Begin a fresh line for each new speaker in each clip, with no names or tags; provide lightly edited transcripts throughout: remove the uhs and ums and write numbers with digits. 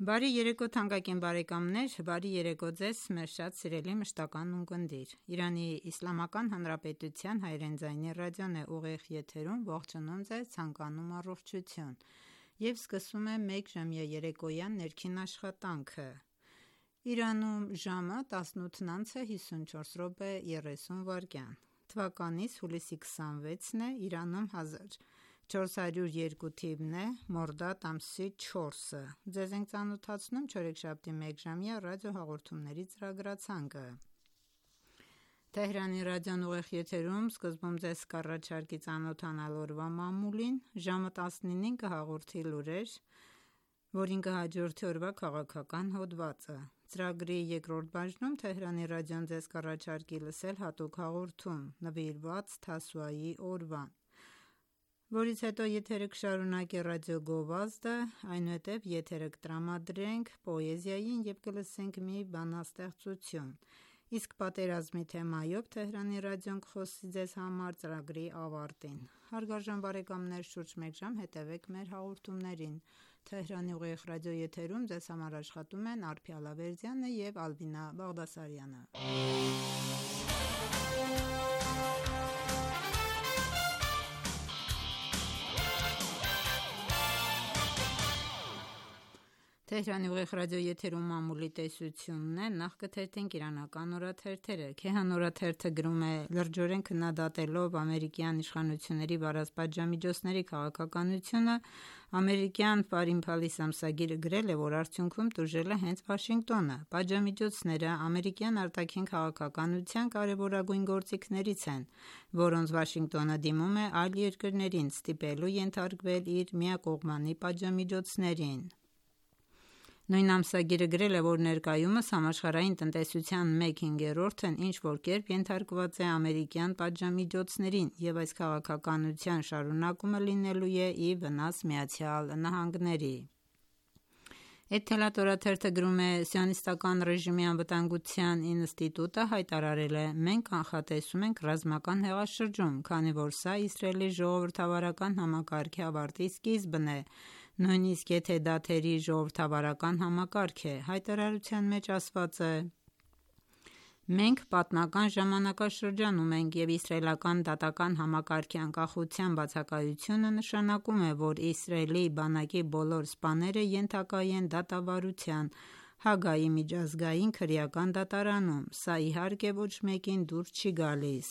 Բարի երեկո թանկագին բարեկամներ, բարի երեկո ձեզ մեր շատ սիրելի մշտական ունկնդիր։ Իրանի Իսլամական Հանրապետության հայրեն ձայնի ռադիոն է ուղիղ եթերում, ողջունում ձեզ, ցանկանում առողջություն եւ սկսում է 1 ժամյա երեկոյան ներքին աշխատանքը։ Իրանում ժամը 18:54:30 թվականից հուլիսի 26-ն է, Իրանում 1402 թիվն է, մորդադ ամսի 4-ը։ Ձեզ ենք ծանոթացնում չորեքշաբթի 1 ժամյա ռադիոհաղորդումների ծրագրացանկը։ Թեհրանի ռադիոն ուղիղ եթերում սկզբում ձեզ կառաջարկի ծանոթանալ օրվա մամուլին, ժամը 19-ին կհաղորդի լուրեր, որին կհաջորդի օրվա քաղաքական հոդվածը։ Ծրագրի երկրորդ բաժնում Թեհրանի ռադիոն ձեզ կառաջարկի լսել հատուկ հաղորդում, նվիրված Թասուայի օրվան, որից հետո եթերը կշարունակի ռադիո գովազդը, այնուհետև եթերը կտրամադրենք պոեզիային և կլսենք մի բանաստեղծություն, իսկ պատերազմի թեմայով Թեհրանի ռադիոն կխոսի ձեզ համար ծրագրի ավարտին։ Հարգարժան բարեկամներ, շուրջ 1 ժամ հետևեք մեր հաղորդումներին։ Թեհրանի ուղիղ ռադիոեթերում ձեզ համար աշխատում են Արփի Ալավերդյանը և Ալբինա Բաղդասարյանը։ Թեհրանի ուղիղ ռադիոեթերում մամուլի տեսությունն է, նախ կթերթենք իրանական օրաթերթերը։ Քեհան օրաթերթը գրում է. լրջորեն քննադատելով ամերիկյան իշխանությունների վարած պատժամիջոցների քաղաքականությունը, ամերիկյան Foreign Policy ամսագիրը գրել է, որ արդյունքում տուժել է հենց Վաշինգտոնը։ Պատժամիջոցները ամերիկյան արտաքին քաղաքականության կարևորագույն գործիքներից են, որոնց Վաշինգտոնը դիմում է այլ երկրներին, ստիպելու ենթարկվել իր միակողմանի պատժամիջոցներին։ Նույն ամսագիրը գրել է, որ ներկայումս համաշխարհային տնտեսության 1/5-ն ինչ-որ կերպ ենթարկված է ամերիկյան պատժամիջոցներին, և այս քաղաքականության շարունակումը լինելու է ի վնաս ԱՄՆ-ի։ Էթելատ օրաթերթը գրում է. Սիոնիստական ռեժիմի անվտանգության ինստիտուտը հայտարարել է. մենք կանխատեսում ենք ռազմական հեղաշրջում, քանի որ սա Իսրայելի ժողովրդավարական համակարգի ավարտի սկիզբն է, նույնիսկ եթե դա թերի ժողովրդավարական համակարգ է։ Հայտարարության մեջ ասված է. մենք պատմական ժամանակաշրջանում ենք, և իսրայելական դատական համակարգի անկախության բացակայությունը նշանակում է, որ Իսրայելի բանակի բոլոր սպաները ենթակա են դատավարության Հագայի միջազգային քրեական դատարանում։ Սա իհարկե ոչ մեկին դուր չի գալիս։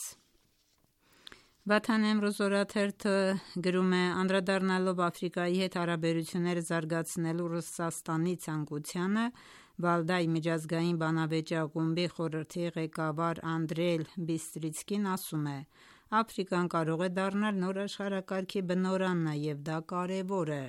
Վաթան Էմրոզ օրաթերթը գրում է. անդրադառնալով Աֆրիկայի հետ հարաբերությունները զարգացնելու Ռուսաստանի ցանկությանը, Վալդայի միջազգային բանավեճի ակումբի խորհրդի ղեկավար Անդրեյ Բիստրիցկին ասում է. Աֆրիկան կարող է դառնալ նոր աշխարհակարգի բնօրանը, և դա կարևոր է։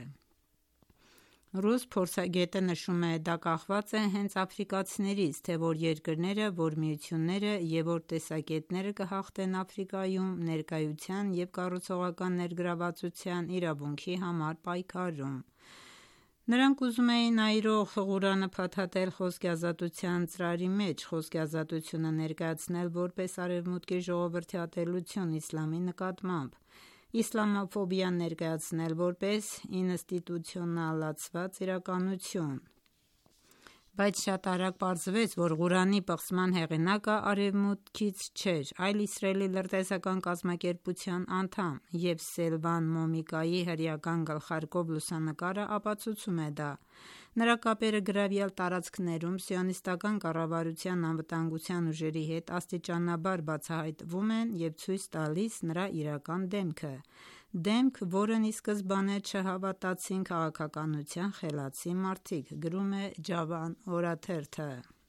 Ռուս փորձագետը նշում է. դա կախված է հենց աֆրիկացիներից, թե որ երկրները, որ միությունները և որ տեսակետները կհաղթեն Աֆրիկայում ներկայության և կառուցողական ներգրավվածության իրավունքի համար պայքարում։ Նրանք ուզում էին այրող ղուրանը փաթաթել խոսքի ազատության ծրարի մեջ, խոսքի ազատությունը ներկայացնել որպես Արևմուտքի ժողովրդի ատելություն իսլամի նկատմամբ, իսլամաֆոբիան ներկայացնել որպես ինստիտուցիոնալացված իրականություն։ Բայց շատ արագ պարզվեց, որ Ղուրանի պղծման հեղինակը Արևմուտքից չէր, այլ Իսրայելի լրտեսական կազմակերպության անդամ, և Սելվան Մոմիկայի հրեական գլխարկով լուսանկարը ապացուցում է դա։ Նրա կապերը գրավյալ տարածքներում սիոնիստական կառավարության անվտանգության ուժերի հետ աստիճանաբար բացահայտվում են և ցույց տալիս նրա իրական դեմքը, դեմք, որն ի սկզբանե չհավատացին քաղաքականության խելացի մարդիկ, գրում է Ջավան օրաթերթը։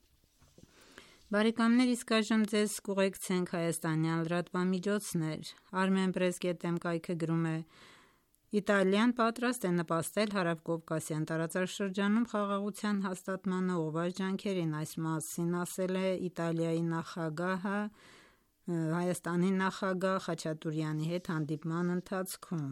Բարեկամներ, իսկ այժմ ձեզ կուղեկցենք հայաստանյան լրատվամիջոցներ։ Armenpress.am կայքը գրում է. Իտալիան պատրաստ է նպաստել հարավկովկասյան տարածաշրջանում խաղաղության հաստատմանը ուղղված ջանքերին։ Այս մասին ասել է Իտալիայի նախագահը Հայաստանի նախագահ Խաչատուրեանի հետ հանդիպման ընթացքում։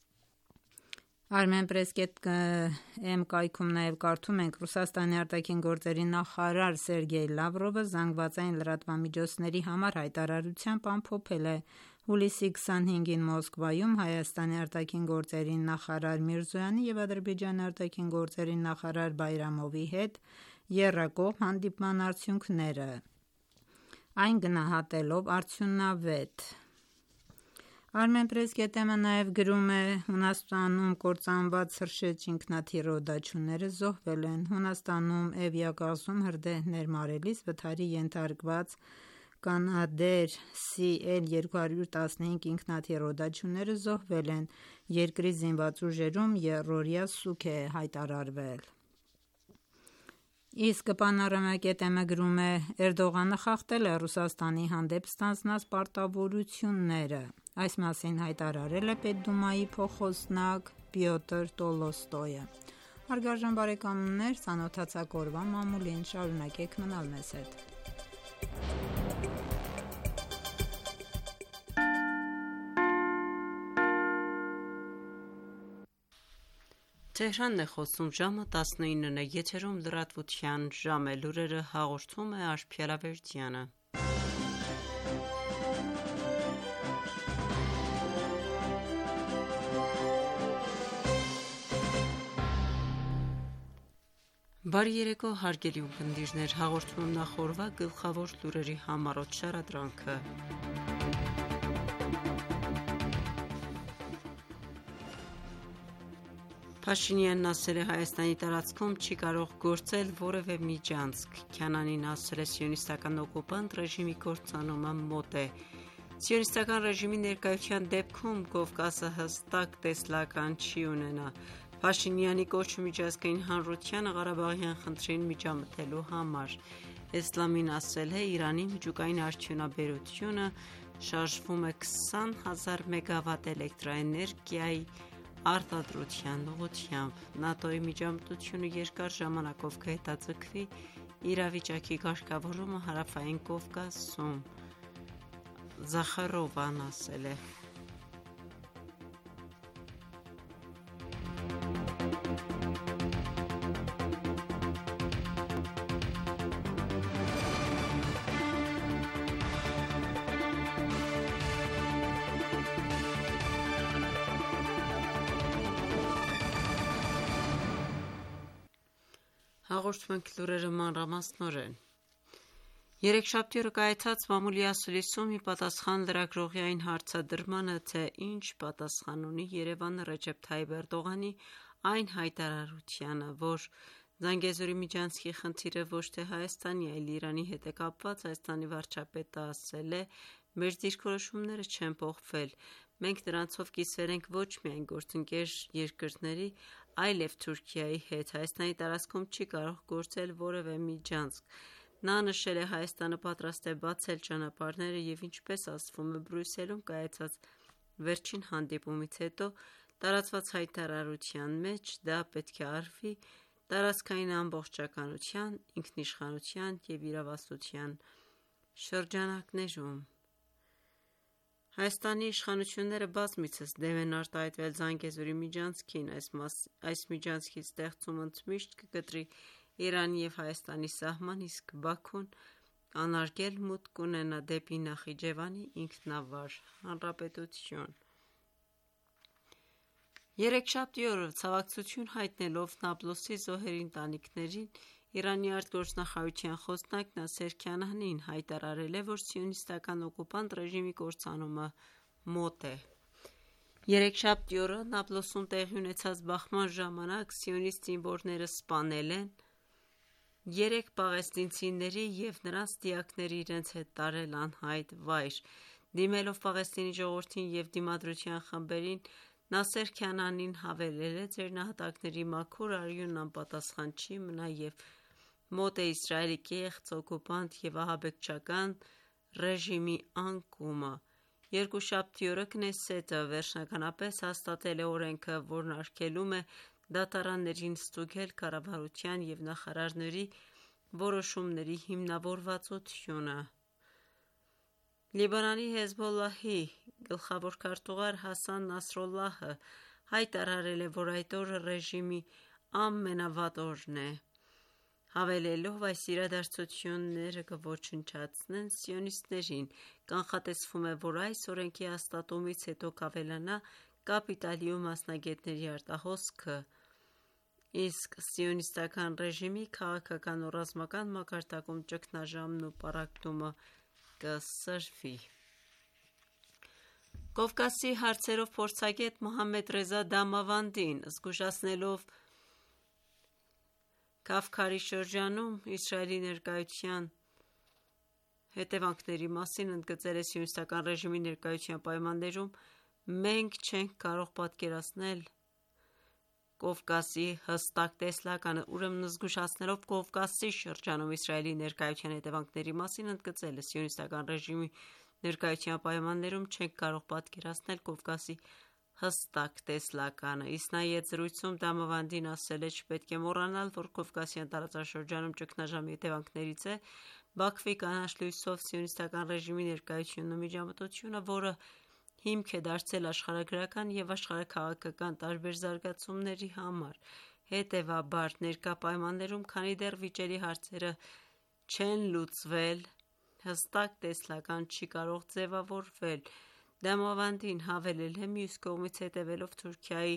Armenpress.am կայքում նաև կարդում ենք. Ռուսաստանի արտաքին գործերի նախարար Սերգեյ Լավրովը զանգվածային լրատվամիջոցների համար հայտարարությամբ ամփոփել է, Հուլիսի 25-ին Մոսկվայում Հայաստանի արտաքին գործերի նախարար Միրզոյանի և Ադրբեջանի արտաքին գործերի նախարար Բայրամովի հետ եռակողմ հանդիպման արդյունքները, այն գնահատելով արդյունավետ։ Armenpress.am-ը նաև գրում է. Հունաստանում կործանված Սրշեջ ինքնաթիռ օդաչուները զոհվել են։ Հունաստանում Էվիա կղզում հրդեհներ մարելիս վթարի ենթարկված Canadair CL-215 ինքնաթիռ օդաչուները զոհվել են։ Երկրի զինված ուժերում եռօրյա սուգ է հայտարարվել։ Իսկ Panorama.am-ը գրում է. Էրդողանը խախտել է Ռուսաստանի հանդեպ ստանձնած պարտավորությունները։ Այս մասին հայտարարել է Պետդումայի փոխխոսնակ Պյոտր Տոլստոյը։ Հարգարժան բարեկամներ, ծանոթացաք օրվա մամուլին, շարունակեք մնալ մեզ հետ։
Թեհրանն է խոսում ժամը 19-ն է, եթերում լրատվության ժամ է, լուրերը հաղորդում է Աշխենա Վերդյանը։ Բարի երեկո, հարգելի ունկնդիրներ, հաղորդում նախ օրվա գլխավոր լուրերի համառոտ շարադրանքը։ Փաշինյանն ասել է Հայաստանի տարածքում չի կարող գործել որևէ միջանցք։ Քյանանին ասել է սիոնիստական օկուպանտ ռեժիմի կործանումը մոտ է։ Սիոնիստական ռեժիմի ներկայության դեպքում Կովկասը հստակ տեսլական չի ունենա։ Փաշինյանի կոչը միջազգային հանրությանը Ղարաբաղյան խնդրին միջամտելու համար։ Էսլամին ասել է Իրանի միջուկային արդյունաբերությունը շարժվում է 20,000 մեգավատ էլեկտրաէներգիայի արտադրության ուղղությամբ։ ՆԱՏՕ-ի միջամտությունը երկար ժամանակով կհետաձգվի իրավիճակի կարգավորումը հարավային Կովկասում, Զախարովան ասել է։ Հաղորդում ենք լուրերը մանրամասնորեն։ Երեքշաբթի օրը կայացած մամուլի ասուլիսում ի պատասխան լրագրողի այն հարցադրմանը, թե ինչ պատասխան ունի Երևանը Ռեջեփ Թայիփ Էրդողանի այն հայտարարությանը, որ Զանգեզուրի միջանցքի խնդիրը ոչ թե Հայաստանի, այլ Իրանի հետ է կապված, Հայաստանի վարչապետը ասել է. «Մեր դիրքորոշումները չեն փոխվել։ Մենք նրանցով կիսվեր ենք ոչ միայն գործընկեր երկրների, այլև Թուրքիայի հետ։ Հայաստանի տարածքում չի կարող գործել որևէ միջանցք»։ Նա նշել է. «Հայաստանը պատրաստ է բացել ճանապարհները և ինչպես ասվում է Բրյուսելում կայացած վերջին հանդիպումից հետո տարածված հայտարարության մեջ, դա պետք է արվի տարածքային ամբողջականության, ինքնիշխանության և իրավասության շրջանակներում»։ Հայաստանի իշխանությունները բազմիցս դեմ են արտահայտվել Զանգեզուրի միջանցքին։ Այս միջանցքի ստեղծումը ընդմիշտ կկտրի Իրանի և Հայաստանի սահման, իսկ Բաքուն անարգել մուտք կունենա դեպի Նախիջևանի ինքնավար հանրապետություն։ Երեքշաբթի օրը ցավակցություն հայտնելով Նաբլուսի զոհերի ընտանիքներին, Իրանի արտգործնախարարության խոսնակ Նասեր Քանանին հայտարարել է, որ սիոնիստական օկուպանտ ռեժիմի կործանումը մոտ է։ Երեքշաբթի օրը Նաբլուսում տեղի ունեցած բախման ժամանակ սիոնիստ զինվորները սպանել են 3 պաղեստինցիների և նրանց դիակները իրենց հետ տարել անհայտ վայր։ Դիմելով Պաղեստինի ժողովրդին և դիմադրության խմբերին, Նասեր Քանանին հավելել է. «Ձեր նահատակների մաքուր արյունն անպատասխան չի մնա և մոտ է Իսրայելի կեղծ, օկուպանտ և ահաբեկչական ռեժիմի անկումը»։ Երկուշաբթի օրը Քնեսետը վերջնականապես հաստատել է օրենքը, որն արգելում է դատարաններին ստուգել կառավարության և նախարարների որոշումների հիմնավորվածությունը։ Լիբանանի Հեզբոլլահի գլխավոր քարտուղար Հասան Նասրալլահը հայտարարել է, որ այդ օրը ռեժիմի ամենավատ օրն է։ Հավելելով այս իրադարձությունները կոչնչացնեն սիոնիստներին, կանխատեսվում է, որ այս օրենքի հաստատումից հետո կավելանա կապիտալի ու մասնագետների արտահոսքը, իսկ սիոնիստական ռեժիմի քաղաքական ու ռազմական մակարդակում ճգնաժամն ու պառակտումը կսրվի։ Կովկասի հարցերով փորձագետ Մոհամմեդ Ռեզա Դամավանդին, զգուշացնելով Քավքարի շրջանում Իսրայելի ներկայության հետևանքների մասին, ընդգծել է սիոնիստական ռեժիմի ներկայության պայմաններում մենք չենք կարող պատկերացնել Կովկասի հստակ տեսլականը, ուրեմն զգուշացնելով Կովկասի շրջանում Իսրայելի ներկայության հետևանքների մասին, ընդգծել է սիոնիստական ռեժիմի ներկայության պայմաններում չենք կարող պատկերացնել Կովկասի հստակ տեսլականը։ Իսնայի հետ զրույցում Դամավանդին ասել է. «Չպետք է մոռանալ, որ Կովկասյան տարածաշրջանում ճգնաժամի հետևանքներից է Բաքվի կանաչ լույսով սիոնիստական ռեժիմի ներկայությունն ու միջամտությունը, որը հիմք է դարձել աշխարհագրական և աշխարհաքաղաքական տարբեր զարգացումների համար։ Հետևաբար, ներկա պայմաններում, քանի դեռ վիճելի հարցերը չեն լուծվել, հստակ տեսլական չի կարող ձևավորվել»։ Դամավանդին հավելել է. «Մյուս կողմից, հետևելով Թուրքիայի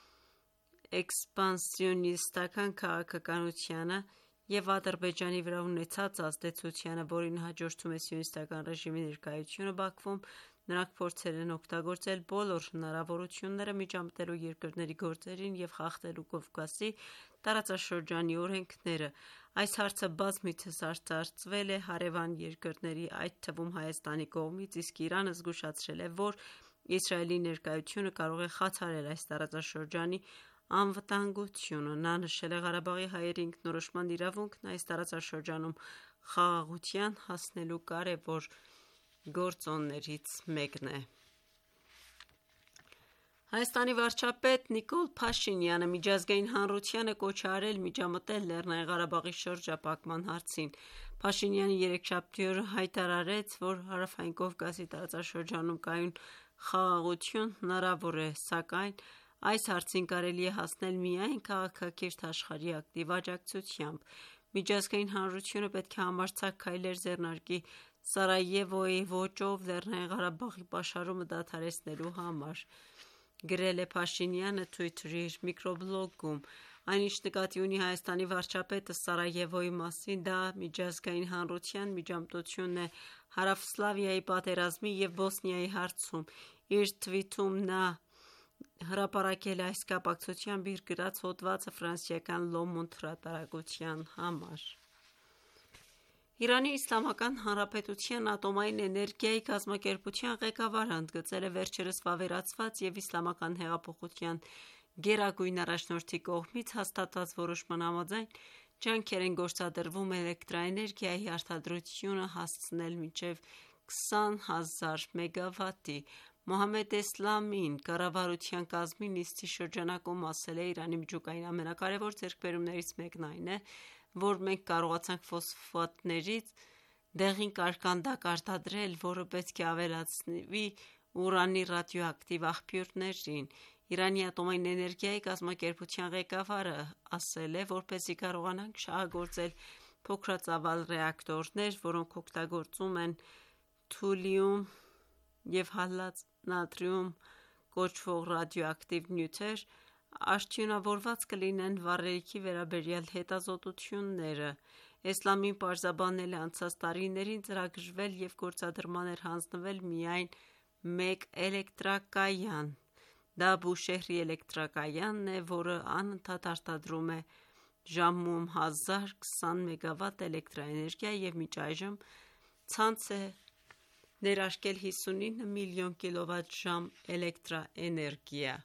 էքսպանսիոնիստական քաղաքականությանը և Ադրբեջանի վրա ունեցած ազդեցությանը, որին հաջորդում է սիոնիստական ռեժիմի ներկայությունը Բաքվում, նրանք փորձել են օգտագործել բոլոր հնարավորությունները միջամտելու երկրների գործերին և խախտելու Կովկասի տարածաշրջանի օրենքները։ Այս հարցը բազմիցս արծարծվել է հարևան երկրների, այդ թվում Հայաստանի կողմից, իսկ Իրանը զգուշացրել է, որ Իսրայելի ներկայությունը կարող է խաթարել այս տարածաշրջանի անվտանգությունը։ Նա նշել է Ղարաբաղի հայերի ինքնորոշման իրավունքն այս տարածաշրջանում խաղաղության հասնելու կարևոր գործոններից մեկն է։ Հայաստանի վարչապետ Նիկոլ Փաշինյանը միջազգային հանրությանը կոչ է արել միջամտել Լեռնային Ղարաբաղի շրջափակման հարցին։ Փաշինյանը երեքշաբթի օրը հայտարարեց, որ Հարավային Կովկասի տարածաշրջանում կայուն խաղաղություն հնարավոր է, սակայն այս հարցին կարելի է հասնել միայն քաղաքակիրթ աշխարհի ակտիվ աջակցությամբ։ Միջազգային հանրությունը պետք է համարձակ քայլեր ձեռնարկի Սարայևոյի ոճով Լեռնային Ղարաբաղի պաշարումը դադարեցնելու համար, գրել է Փաշինյանը Twitter-ի իր միկրոբլոգում։ Այնինչ նկատի ունի Հայաստանի վարչապետը Սարայևոյի մասին, դա միջազգային հանրության միջամտությունն է Հարավսլավիայի պատերազմի և Բոսնիայի հարցում։ Իր թվիթում նա հրապարակել է այս կապակցությամբ իր գրած հոդվածը ֆրանսիական Le Monde հրատարակության համար։ Իրանի Իսլամական Հանրապետության ատոմային էներգիայի կազմակերպության ղեկավարը ընդգծել է վերջերս վավերացված և Իսլամական հեղափոխության գերագույն առաջնորդի կողմից հաստատված որոշման համաձայն ջանքեր են գործադրվում էլեկտրաէներգիայի արտադրությունը հասցնել մինչև 20,000 մեգավատի։ Մոհամմեդ Էսլամին կառավարության կազմի նիստի շրջանակում ասել է. «Իրանի միջուկային ամենակարևոր ձեռքբերումներից մեկն այն է, որ մենք կարողացանք ֆոսֆատներից դեղին կարկանդակ արտադրել, որը պետք է ավելացվի ուրանի ռադիոակտիվ աղբյուրներին»։ Իրանի ատոմային էներգիայի կազմակերպության ղեկավարը ասել է. «Որպեսզի կարողանանք շահագործել փոքրածավալ ռեակտորներ, որոնք օգտագործում են թուլիում և հալած նատրիում կոչվող ռադիոակտիվ նյութեր, արդյունավորված կլինեն վառելիքի վերաբերյալ հետազոտությունները»։ Էսլամին պարզաբանել է. «Անցած տարիներին ծրագրվել և գործադրման էր հանձնվել միայն մեկ էլեկտրակայան։ Դա Բուշեհրի էլեկտրակայանն է, որը անընդհատ արտադրում է ժամում 1020 մեգավատ էլեկտրաէներգիա և մինչ այժմ ցանց է ներարկել 59 միլիոն կՎտ. էլեկտրաէներգիա»։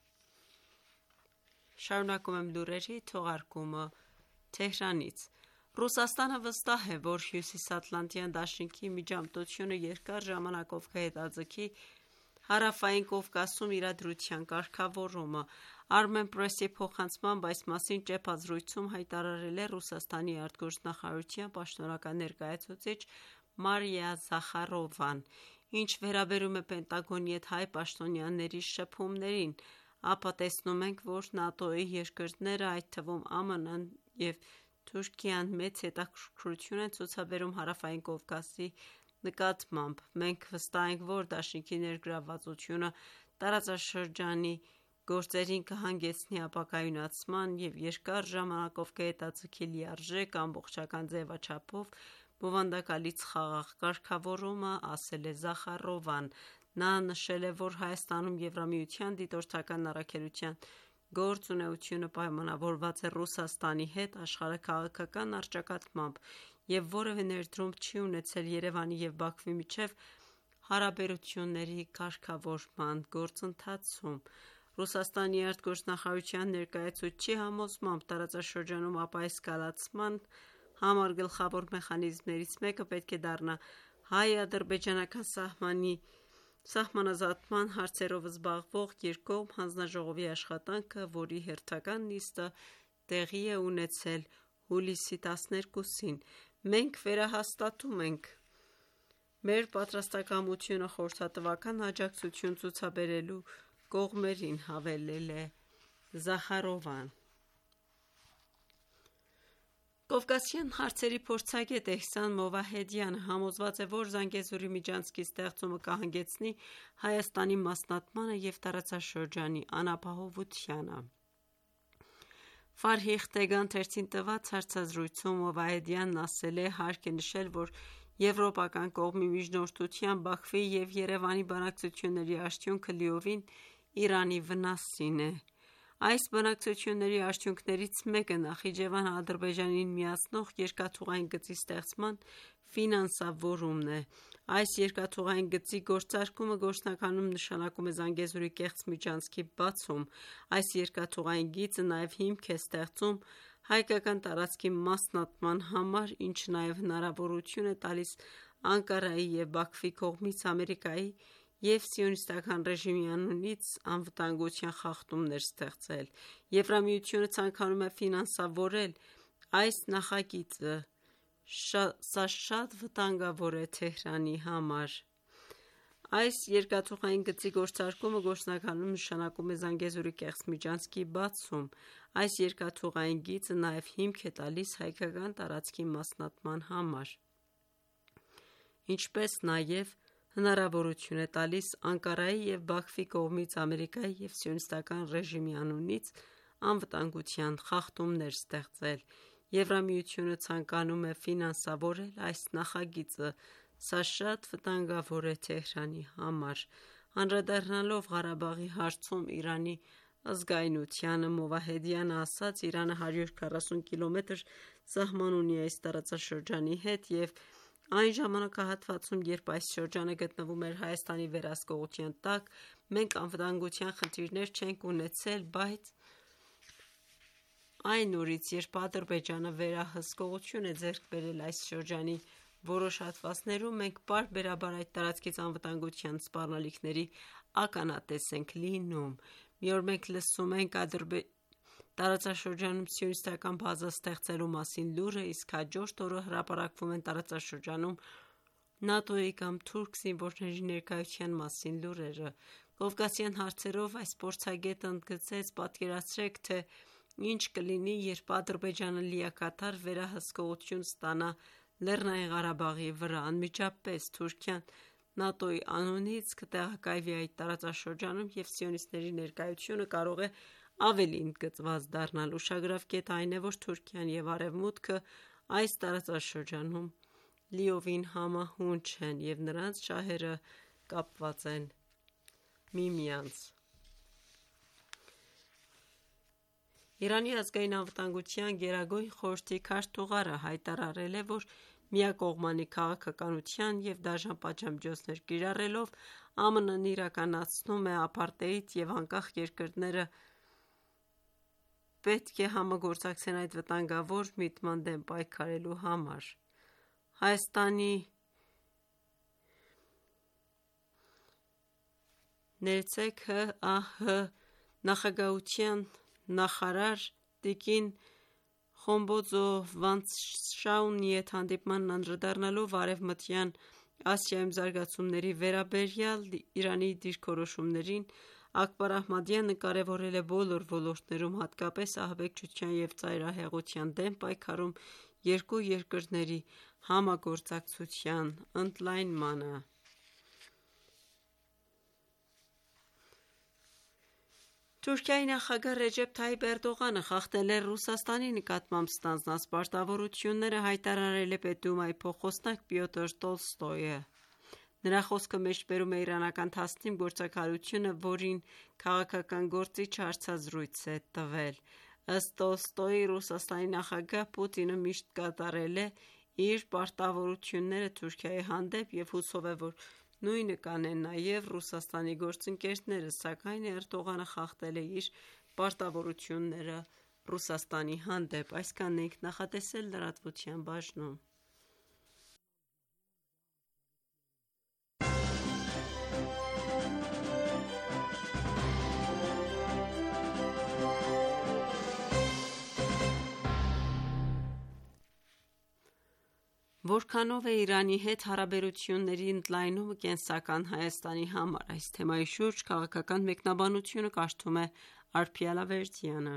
Ռուսաստանը վստահ է, որ Հյուսիսատլանտյան դաշինքի միջամտությունը երկար ժամանակով կհետաձգի Հարավային Կովկասում իրադրության կարգավորումը։ Armenpress-ի փոխանցմամբ այս մասին ճեպազրույցում հայտարարել է Ռուսաստանի արտգործնախարարության պաշտոնական ներկայացուցիչ Մարիա Զախարովան։ Ինչ վերաբերում է Պենտագոնի հետ հայ պաշտոնյաների շփումներին, ապա տեսնում ենք, որ ՆԱՏՕ-ի երկրները, այդ թվում ԱՄՆ-ն և Թուրքիան մեծ հետաքրքրություն է ցուցաբերում Հարավային Կովկասի նկատմամբ։ Մենք վստահ ենք, որ դաշինքի ներգրավվածությունը տարածաշրջանի գործերին կհանգեցնի ապակայունացման և երկար ժամանակով կհետաձգի լիարժեք ամբողջական ձևաչափով բովանդակալից խաղաղ կարգավորումը, ասել է Զախարովան։ Նա նշել է, որ Հայաստանում Եվրամիության դիտորդական առաքելության գործունեությունը պայմանավորված է Ռուսաստանի հետ աշխարհաքաղաքական առճակատմամբ և որևէ ներդրում չի ունեցել Երևանի և Բաքվի միջև հարաբերությունների կարգավորման գործընթացում։ Ռուսաստանի արտգործնախարարության ներկայացուցչի համոզմամբ տարածաշրջանում ապահեսկալացման համար գլխավոր մեխանիզմներից մեկը պետք է դառնա հայ-ադրբեջանական սահմանազատման հարցերով զբաղվող երկկողմ հանձնաժողովի աշխատանքը, որի հերթական նիստը տեղի է ունեցել հուլիսի 12-ին։ Մենք վերահաստատում ենք մեր պատրաստակամությունը խորհրդատվական աջակցություն ցուցաբերելու կողմերին, հավելել է Զախարովան։ Կովկասյան հարցերի փորձագետ Էհսան Մովահեդյանը համոզված է, որ Զանգեզուրի միջանցքի ստեղծումը կհանգեցնի Հայաստանի մասնատմանը և տարածաշրջանի անապահովությանը։ Ֆարհիղ Տեգան թերթին տված հարցազրույցում Մովահեդյանն ասել է. «Հարկ է նշել, որ եվրոպական կողմի միջնորդությամբ Բաքվի և Երևանի բանակցությունների արդյունքը լիովին Իրանի վնասին է։ Այս բանակցությունների արդյունքներից մեկը Նախիջևան Ադրբեջանին միացնող երկաթուղային գծի ստեղծման ֆինանսավորումն է։ Այս երկաթուղային գծի գործարկումը գործնականում նշանակում է Զանգեզուրի կեղծ միջանցքի բացում։ Այս երկաթուղային գիծը նաև հիմք է ստեղծում հայկական տարածքի մասնատման համար, ինչը նաև հնարավորություն է տալիս Անկարայի և Բաքվի կողմից Ամերիկայի և Սիոնիստական ռեժիմի անունից անվտանգության խախտումներ ստեղծել։ Եվրամիությունը ցանկանում է ֆինանսավորել այս նախագիծը։ Սա շատ վտանգավոր է Թեհրանի համար։ Այս երկաթուղային գծի գործարկումը գործնականում նշանակում է Զանգեզուրի կեղծ միջանցքի բացում։ Այս երկաթուղային գիծը նաև հիմք է տալիս հայկական տարածքի մասնատման համար, ինչպես նաև հնարավորություն է տալիս Անկարայի և Բաքվի կողմից Ամերիկայի և Սիոնիստական ռեժիմի անունից անվտանգության խախտումներ ստեղծել։ Եվրամիությունը ցանկանում է ֆինանսավորել այս նախագիծը։ Սա շատ վտանգավոր է Թեհրանի համար։ Անդրադառնալով Ղարաբաղի հարցում Իրանի ազգայնությանը, Մովահեդյանը ասաց. «Իրանը 140 կիլոմետր սահման ունի այս տարածաշրջանի հետ և այն ժամանակահատվածում, երբ այս շրջանը գտնվում էր Հայաստանի վերահսկողության տակ, մենք անվտանգության խնդիրներ չենք ունեցել, բայց այն օրից, երբ Ադրբեջանը վերահսկողություն է ձեռք բերել այս շրջանի որոշ հատվածներում, մենք պարբերաբար այդ տարածքից անվտանգության սպառնալիքների ականատես ենք լինում։ Մի օր մենք լսում ենք տարածաշրջանում սիոնիստական բազա ստեղծելու մասին լուրը, իսկ հաջորդ օրը հրապարակվում են տարածաշրջանում ՆԱՏՕ-ի կամ թուրք զինվորների ներկայության մասին լուրերը»։ Կովկասյան հարցերով այս փորձագետը ընդգծեց. «Պատկերացրեք, թե ինչ կլինի, երբ Ադրբեջանը լիակատար վերահսկողություն ստանա Լեռնային Ղարաբաղի վրա։ Անմիջապես Թուրքիան ՆԱՏՕ-ի անունից կտեղակայվի այդ տարածաշրջանում և սիոնիստների ներկայությունը կարող է ավելի ընդգծված դառնալ։ Ուշագրավ կետ այն է, որ Թուրքիան և Արևմուտքը այս տարածաշրջանում լիովին համահունչ են և նրանց շահերը կապված են միմյանց»։ Իրանի ազգային անվտանգության գերագույն խորհրդի քարտուղարը հայտարարել է, որ միակողմանի քաղաքականության և դաժան պատժամիջոցներ կիրառելով ԱՄՆ-ն իրականացնում է ապարտեիդ և անկախ երկրները պետք է համագործակցեն այդ վտանգավոր միտման դեմ պայքարելու համար։ Հայաստանի ՆՑՀԱՀ նախագահության նախարար տկն. Խոմբոձո Վանդշաունի հետ հանդիպմանն անդրադառնալով Արևմտյան Ասիայում զարգացումների վերաբերյալ Իրանի դիրքորոշումներին, Ակբար Ահմադյանը կարևորել է բոլոր ոլորտներում, հատկապես ահաբեկչության և ծայրահեղության դեմ պայքարում երկու երկրների համագործակցության ընդլայնմանը։ Թուրքիայի նախագահ Ռեջեփ Թայիփ Էրդողանը խախտել է Ռուսաստանի նկատմամբ ստանձնած պարտավորությունները, հայտարարել է Պետդումայի փոխխոսնակ Պյոտր Տոլստոյը։ Նրա խոսքը մեջբերում է իրանական Թասնիմ գործակալությունը, որին քաղաքական գործիչ հարցազրույց է տվել։ Ըստ Տոլստոյի, Ռուսաստանի նախագահ Պուտինը միշտ կատարել է իր պարտավորությունները Թուրքիայի հանդեպ և հուսով է, որ նույնը կանեն նաև Ռուսաստանի գործընկերները, սակայն Էրդողանը խախտել է իր պարտավորությունները Ռուսաստանի հանդեպ։ Այսքանն էինք նախատեսել լրատվության բաժնում։ Որքանով է Իրանի հետ հարաբերությունների ընդլայնումը կենսական Հայաստանի համար։ Այս թեմայի շուրջ քաղաքական մեկնաբանությունը կարդում է Արփիա Լավերդյանը։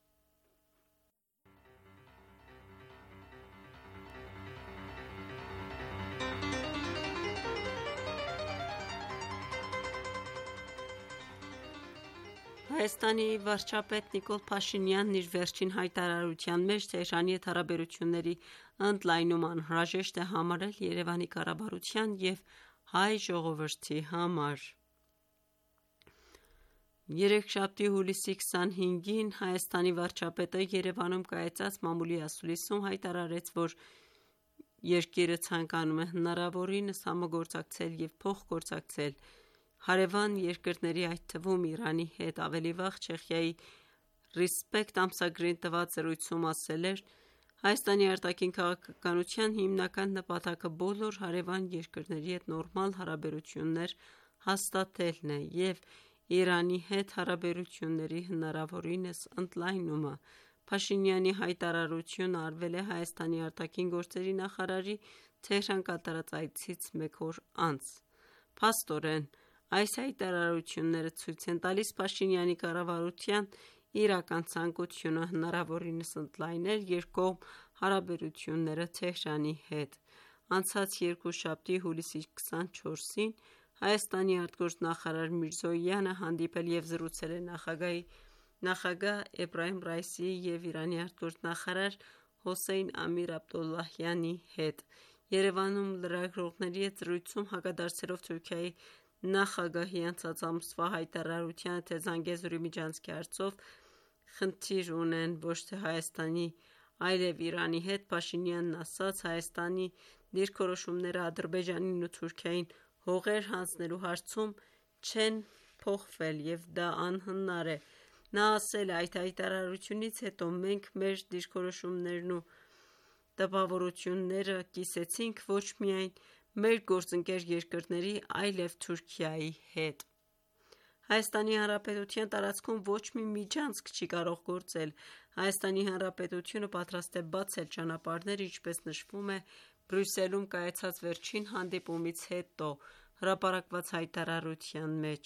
Հայաստանի վարչապետ Նիկոլ Փաշինյանն իր վերջին հայտարարության մեջ Թեհրանի հետ հարաբերությունների ընդլայնումը անհրաժեշտ է համարել Երևանի կառավարության և հայ ժողովրդի համար։ Երեքշաբթի հուլիսի 25-ին Հայաստանի վարչապետը Երևանում կայացած մամուլի ասուլիսում հայտարարեց, որ երկիրը ցանկանում է հնարավորինս համագործակցել և փոխգործակցել հարևան երկրների, այդ թվում Իրանի հետ։ Ավելի վաղ Չեխիայի «Ռիսպեկտ» ամսագրին տված զրույցում ասել էր.«Հայաստանի արտաքին քաղաքականության հիմնական նպատակը բոլոր հարևան երկրների հետ նորմալ հարաբերություններ հաստատելն է և Իրանի հետ հարաբերությունների հնարավորինս ընդլայնումը»։ Փաշինյանի հայտարարությունն արվել է Հայաստանի արտաքին գործերի նախարարի Թեհրան կատարած այցից մեկ օր անց։ Փաստորեն, այս հայտարարությունները ցույց են տալիս Փաշինյանի կառավարության իրական ցանկությունը հնարավորինս ընդլայնել երկկողմ հարաբերությունները Թեհրանի հետ։ Անցած երկուշաբթի՝ հուլիսի 24-ին Հայաստանի արտգործնախարար Միրզոյանը հանդիպել և զրուցել է նախագահ Էբրահիմ Ռայիսիի և Իրանի արտգործնախարար Հոսեյն Ամիր Աբդոլլահյանի հետ։ Երևանում լրագրողների հետ զրույցում հակադարձելով Թուրքիայի նախագահի անցած ամսվա հայտարարությանը, թե Զանգեզուրի միջանցքի հարցով խնդիր ունեն ոչ թե Հայաստանի, այլև Իրանի հետ, Փաշինյանն ասաց. «Հայաստանի դիրքորոշումները Ադրբեջանին ու Թուրքիային հողեր հանձնելու հարցում չեն փոխվել և դա անհնար է»։ Նա ասել է. «Այդ հայտարարությունից հետո մենք մեր դիրքորոշումներն ու տպավորությունները կիսեցինք ոչ միայն մեր գործընկեր երկրների, այլև Թուրքիայի հետ։ Հայաստանի Հանրապետության տարածքում ոչ մի միջանցք չի կարող գործել։ Հայաստանի Հանրապետությունը պատրաստ է բացել ճանապարհներ, ինչպես նշվում է Բրյուսելում կայացած վերջին հանդիպումից հետո հրապարակված հայտարարության մեջ։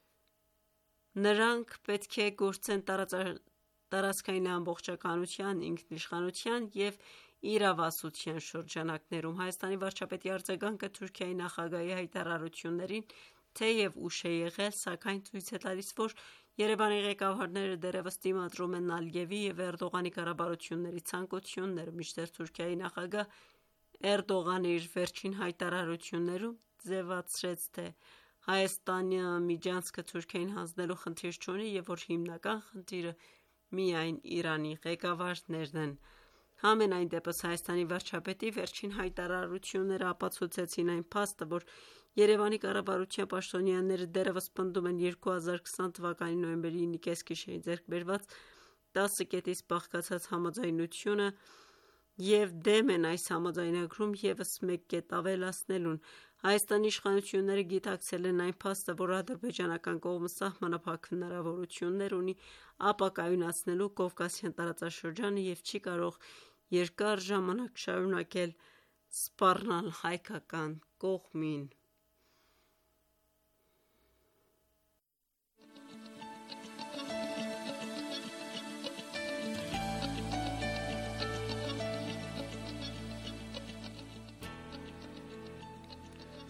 Նրանք պետք է գործեն տարածքային ամբողջականության, ինքնիշխանության և իրավասության շրջանակներում»։ Հայաստանի վարչապետի արձագանքը Թուրքիայի նախագահի հայտարարություններին թեև ուշ է եղել, սակայն ցույց է տալիս, որ Երևանի ղեկավարները դեռևս դիմադրում են Ալիևի և Էրդողանի կառավարությունների ցանկությունները։ Մինչդեռ Թուրքիայի նախագահ Էրդողանը իր վերջին հայտարարություններում ձևացրեց, թե Հայաստանը միջանցքը Թուրքիային հանձնելու խնդիր չունի և որ հիմնական խնդիրը միայն Իրանի ղեկավարներն են։ Համենայն դեպս Հայաստանի վարչապետի վերջին հայտարարությունները ապացուցեցին այն փաստը, որ Երևանի կառավարության պաշտոնյաները դեռևս պնդում են 2020 թվականի նոյեմբերի 9-ի կեսգիշերին ձեռք բերված 10 կետից բաղկացած համաձայնությունը և դեմ են այս համաձայնագրում ևս մեկ կետ ավելացնելուն։ Հայաստանի իշխանությունները գիտակցել են այն փաստը, որ ադրբեջանական կողմը սահմանափակ հնարավորություններ ունի ապակայունացնելու Կովկասյան տարածաշրջանը և չի կարող երկար ժամանակ շարունակել սպառնալ հայկական կողմին։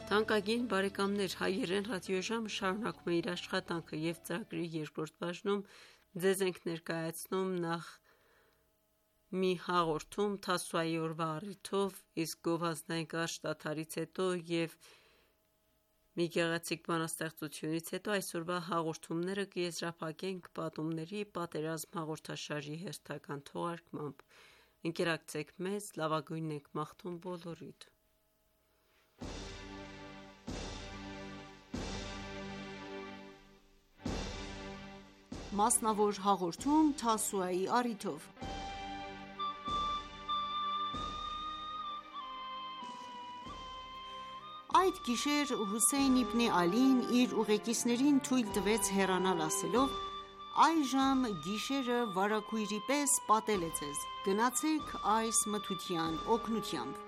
Թանկագին բարեկամներ, հայերեն ռադիոժամը շարունակում է իր աշխատանքը եւ ծրագրի երկրորդ բաժնում ձեզ ենք ներկայացնում նախ մի հաղորդում Թասուայի օրվա առիթով, իսկ գովազդային կարճ դադարից հետո եւ մի գեղեցիկ բանաստեղծությունից հետո այսօրվա հաղորդումները կեզրափակենք պատումների պատերազմ հաղորդաշարի հերթական թողարկմամբ։ Ընկերակցեք մեզ, լավագույնն ենք մաղթում բոլորիդ։
Մասնավոր հաղորդում Թասուայի առիթով։ Այդ գիշեր Հուսեյն իբն Ալին իր ուղեկիցներին թույլ տվեց հեռանալ ասելով. «Այժմ գիշերը վարագույրի պես պատել է ձեզ, գնացեք այս մթության օգնությամբ»։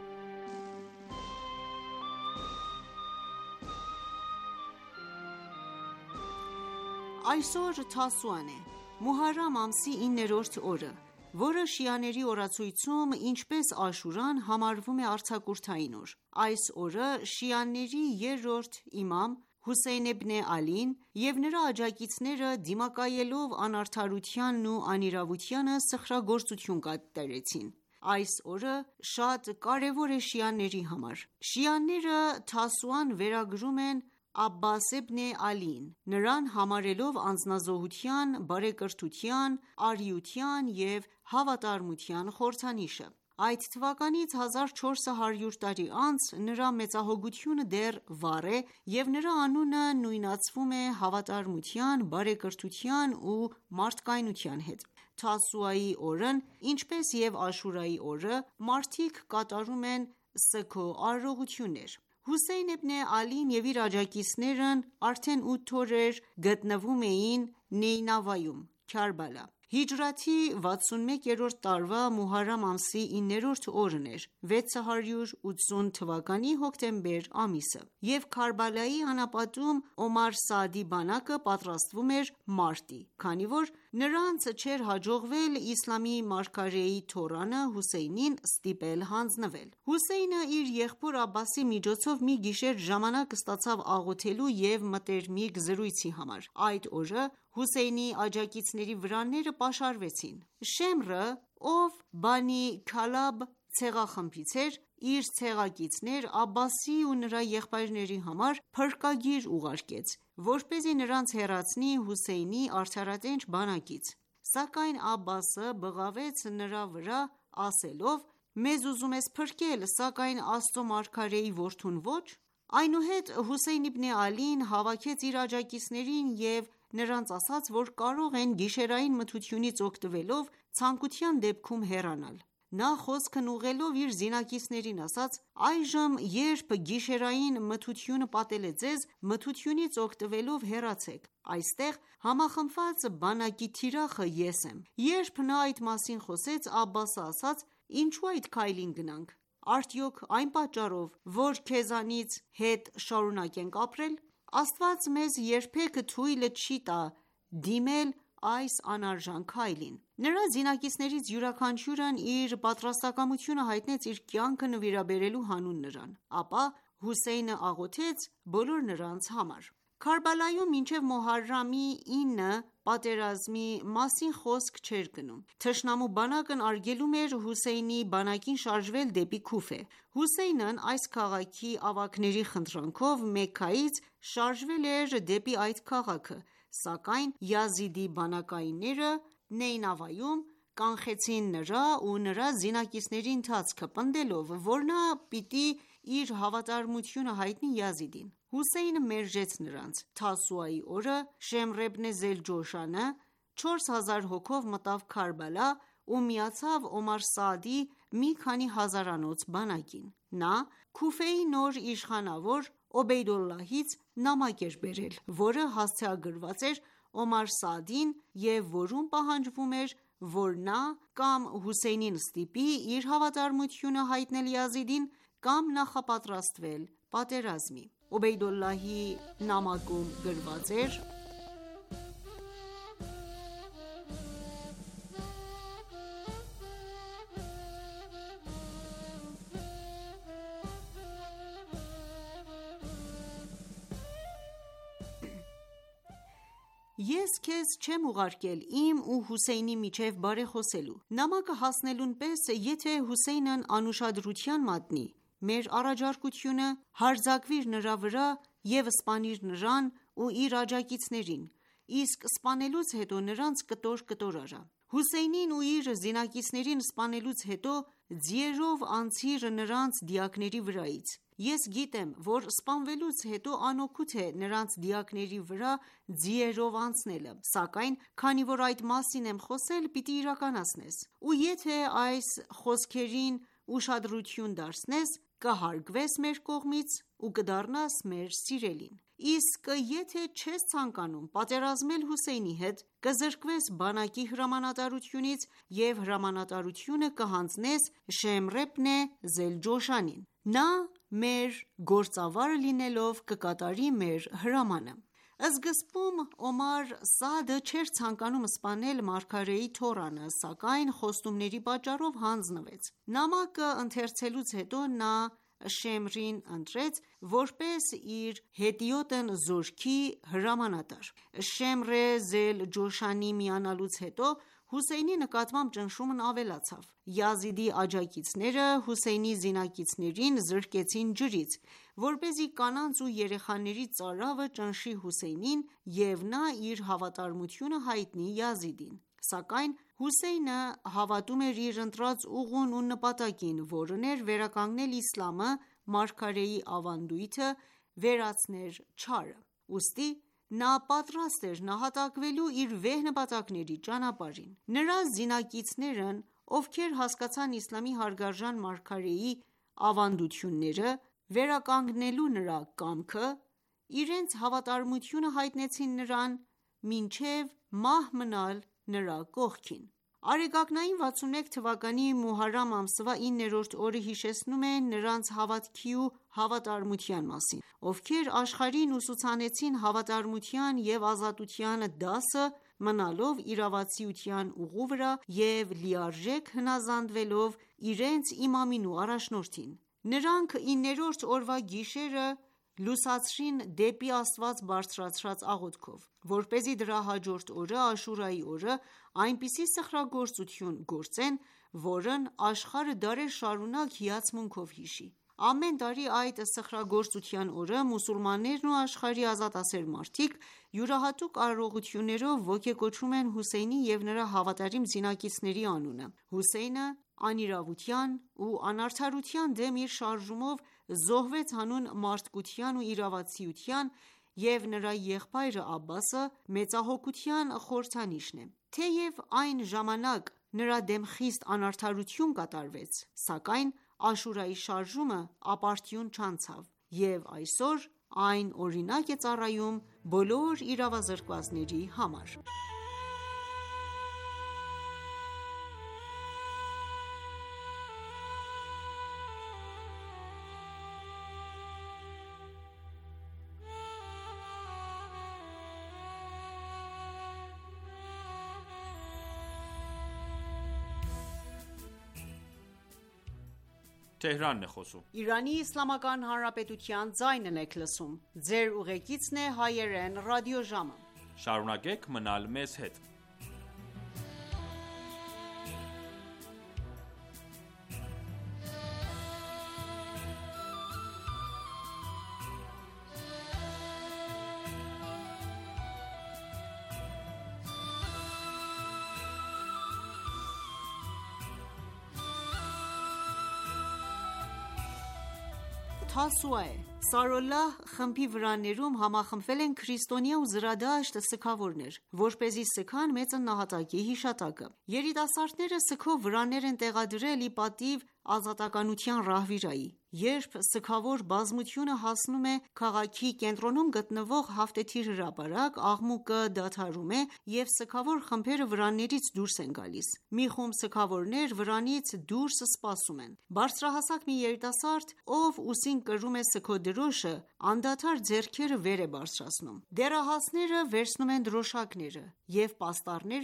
Այսօր Թասուան է, Մուհարրամ ամսի 9-րդ օրը, որը շիաների օրացույցում, ինչպես Աշուրան, համարվում է արձակուրդային օր։ Այս օրը շիաների երրորդ իմամ Հուսեյն իբն Ալին և նրա աջակիցները դիմակայելով անարդարությանն ու անիրավությանը սխրագործություն կատարեցին։ Այս օրը շատ կարևոր է շիաների համար։ Շիաները Թասուան վերագրում են Աբբաս իբն Ալիին, նրան համարելով անձնազոհության, բարեկրթության, արիության և հավատարմության խորհրդանիշը։ Այդ թվականից 1400 տարի անց նրա մեծահոգությունը դեռ վառ է և նրա անունը նույնացվում է հավատարմության, բարեկրթության ու մարդկայնության հետ։ Թասուայի օրն, ինչպես և Աշուրայի օրը, մարդիկ կատարում են սգո արարողություններ։ Հուսեյն իբն Ալին և իր աջակիցներն արդեն 8 օր էր գտնվում էին Նեյնավայում, Քարբալա։ Հիջրեթի 61-րդ տարվա Մուհարրամ ամսի 9-րդ օրն էր, 680 թվականի հոկտեմբեր ամիսը, և Քարբալայի անապատում Օմար Սաադի բանակը պատրաստվում էր մարտի, քանի որ նրանց չէր հաջողվել իսլամի մարգարեի թոռանը Հուսեյնին ստիպել հանձնվել։ Հուսեյնը իր եղբոր Աբբասի միջոցով մի գիշեր ժամանակ ստացավ աղոթելու և մտերմիկ զրույցի համար։ Այդ օրը Հուսեյնի աջակիցների վրանները պաշարվեցին։ Շեմրը, ով Բանի Քալաբ ցեղախմբից էր, իր ցեղակիցներ Աբբասի ու նրա եղբայրների համար փրկագիր ուղարկեց, որպեսզի նրանց հեռացնի Հուսեյնի արդարատենչ բանակից։ Սակայն Աբբասը բղավեց նրա վրա ասելով. «Մեզ ուզում ես փրկել, սակայն Աստծո մարգարեի որդուն ոչ»։ Այնուհետ Հուսեյն իբն Ալին հավաքեց իր աջակիցներին և նրանց ասաց, որ կարող են գիշերային մթությունից օգտվելով ցանկության դեպքում հեռանալ։ Նա խոսքն ուղղելով իր զինակիցներին ասաց. «Այժմ, երբ գիշերային մթությունը պատել է ձեզ, մթությունից օգտվելով հեռացեք։ Այստեղ համախմբված բանակի թիրախը ես եմ»։ Երբ նա այդ մասին խոսեց, Աբբասը ասաց. «Ինչու այդ քայլին գնանք: Արդյոք այն պատճառով, որ քեզանից հետ շարունակենք ապրել: Աստված մեզ երբեք թույլ չի տա դիմել այս անարժան քայլին»։ Նրա զինակիցներից յուրաքանչյուրն իր պատրաստակամությունը հայտնեց իր կյանքը նվիրաբերելու հանուն նրան։ Ապա Հուսեյնը աղոթեց բոլոր նրանց համար։ Քարբալայում մինչև Մոհարրամի 9 պատերազմի մասին խոսք չէր գնում։ Թշնամու բանակն արգելում էր Հուսեյնի բանակին շարժվել դեպի Քուֆե։ Հուսեյնն այս քաղաքի ավագների խնդրանքով Մեքքայից շարժվել էր դեպի այդ քաղաքը, սակայն Յազիդի բանակայինները Նեյնավայում կանխեցին նրա ու նրա զինակիցների ընթացքը, պնդելով, որ նա պիտի իր հավատարմությունը հայտնի Յազիդին։ Հուսեյնը մերժեց նրանց։ Թասուայի օրը Շեմր իբն Զելջոշանը 4000 հոգով մտավ Քարբալա ու միացավ Օմար Սաադի մի քանի հազարանոց բանակին։ Նա Քուֆեի նոր իշխանավոր Օբեյդուլլահից նամակ էր բերել, որը հասցեագրված էր Օմար Սաադին և որում պահանջվում էր, որ նա կամ Հուսեյնին ստիպի իր հավատարմությունը հայտնել Յազիդին, կամ նախապատրաստվել պատերազմի։ Օբեյդուլլահի նամակում գրված էր. Ես քեզ չեմ ուղարկել իմ ու Հուսեյնի միջև բարեխոսելու: Նամակը հասնելուն պես, եթե Հուսեյնն անուշադրության մատնի մեր առաջարկությունը, հարձակվիր նրա վրա և սպանիր նրան ու իր աջակիցներին, իսկ սպանելուց հետո նրանց կտոր արա: Հուսեյնին ու իր զինակիցներին սպանելուց հետո ձիերով անցիր նրանց դիակների վրայից: Ես գիտեմ, որ սպանվելուց հետո անօգուտ է նրանց դիակների վրա ձիերով անցնելը, սակայն քանի որ այդ մասին եմ խոսել, պիտի իրականացնես: Ու եթե այս խոսքերին ուշադրություն դարձնես, կհարգվես մեր կողմից ու կդառնաս մեր սիրելին: Իսկ եթե չես ցանկանում պատերազմել Հուսեյնի հետ, կզրկվես բանակի հրամանատարությունից և հրամանատարությունը կհանձնես Շեմռեպնե Զելջոշանին: Նա մեր գործավարը լինելով կկատարի մեր հրամանը: Սկզբում Օմար Սաադը չէր ցանկանում սպանել մարգարեի թոռանը, սակայն խոստումների պատճառով հանձնվեց: Նամակը ընթերցելուց հետո նա Շեմրին ընտրեց որպես իր հետիոտն զորքի հրամանատար: Շեմռե Զելջոշանի միանալուց հետո Հուսեյնի նկատմամբ ճնշումն ավելացավ: Յազիդի աջակիցները Հուսեյնի զինակիցներին զրկեցին ջրից, որպեսզի կանանց ու երեխաների ծարավը ճնշի Հուսեյնին և նա իր հավատարմությունը հայտնի Յազիդին: Սակայն Հուսեյնը հավատում էր իր ընտրած ուղուն ու նպատակին, որն էր վերականգնել իսլամը, մարգարեի ավանդույթը, վերացնել չարը: Ուստի նա պատրաստ էր նահատակվելու իր վեհ նպատակների ճանապարհին: Նրա զինակիցներն, ովքեր հասկացան իսլամի հարգարժան մարգարեի ավանդությունները, վերականգնելու նրա կամքը, իրենց հավատարմությունը հայտնեցին նրան մինչև մահ մնալ նրա կողքին: Արեգակնային 61 թվականի Մոհարամ ամսվա 9-րդ օրը հիշեցնում է նրանց հավատքի ու հավատարմության մասին, ովքեր աշխարհին ուսուցանեցին հավատարմության և ազատության դասը, մնալով իրավացիության ուղու վրա և լիարժեք հնազանդվելով իրենց իմամին ու առաջնորդին: Նրանք 9-րդ օրվա գիշերը լուսացրին դեպի Աստված բարձրացրած աղոթքով, որպեսզի դրա հաջորդ օրը՝ Աշուրայի օրը, այնպիսի սխրագործություն գործեն, որն աշխարհը դարեր շարունակ հիացմունքով հիշի: Ամեն տարի այդ սխրագործության օրը մուսուլմաններն ու աշխարհի ազատասեր մարդիկ յուրահատուկ արարողություններով ոգեկոչում են Հուսեյնի և նրա հավատարիմ զինակիցների անունը: Հուսեյնը անիրավության ու անարդարության դեմ իր շարժումով զոհվեց հանուն մարդկության ու իրավացիության և նրա եղբայրը Աբբասը մեծահոգության խորհրդանիշն է: Թեև այն ժամանակ նրա դեմ խիստ անարդարություն կատարվեց, սակայն Աշուրայի շարժումը ապարդյուն չանցավ և այսօր այն օրինակ է ծառայում բոլոր իրավազրկվածների համար: Թասուա է: Սարոլլահ խմբի վրաներում համախմբվել են քրիստոնյա ու զրադաշտ սգավորներ, որպեսզի սգան մեծն նահատակի հիշատակը: Երիտասարդները սգով վրաններ են տեղադրել ի պատիվ ազատականության ռահվիրայի: Երբ սգավոր բազմությունը հասնում է քաղաքի կենտրոնում գտնվող Հաֆթեթիր հրապարակ, աղմուկը դադարում է և սգավոր խմբերը վրաններից դուրս են գալիս: Մի խումբ սգավորներ վրանից դուրս սպասում են: Բարձրահասակ մի երիտասարդ, ով ուսին կրում է սգո դրոշը, անդադար ձեռքերը վեր է բարձրացնում: Դեռահասները վերցնում են դրոշակները և պաստառները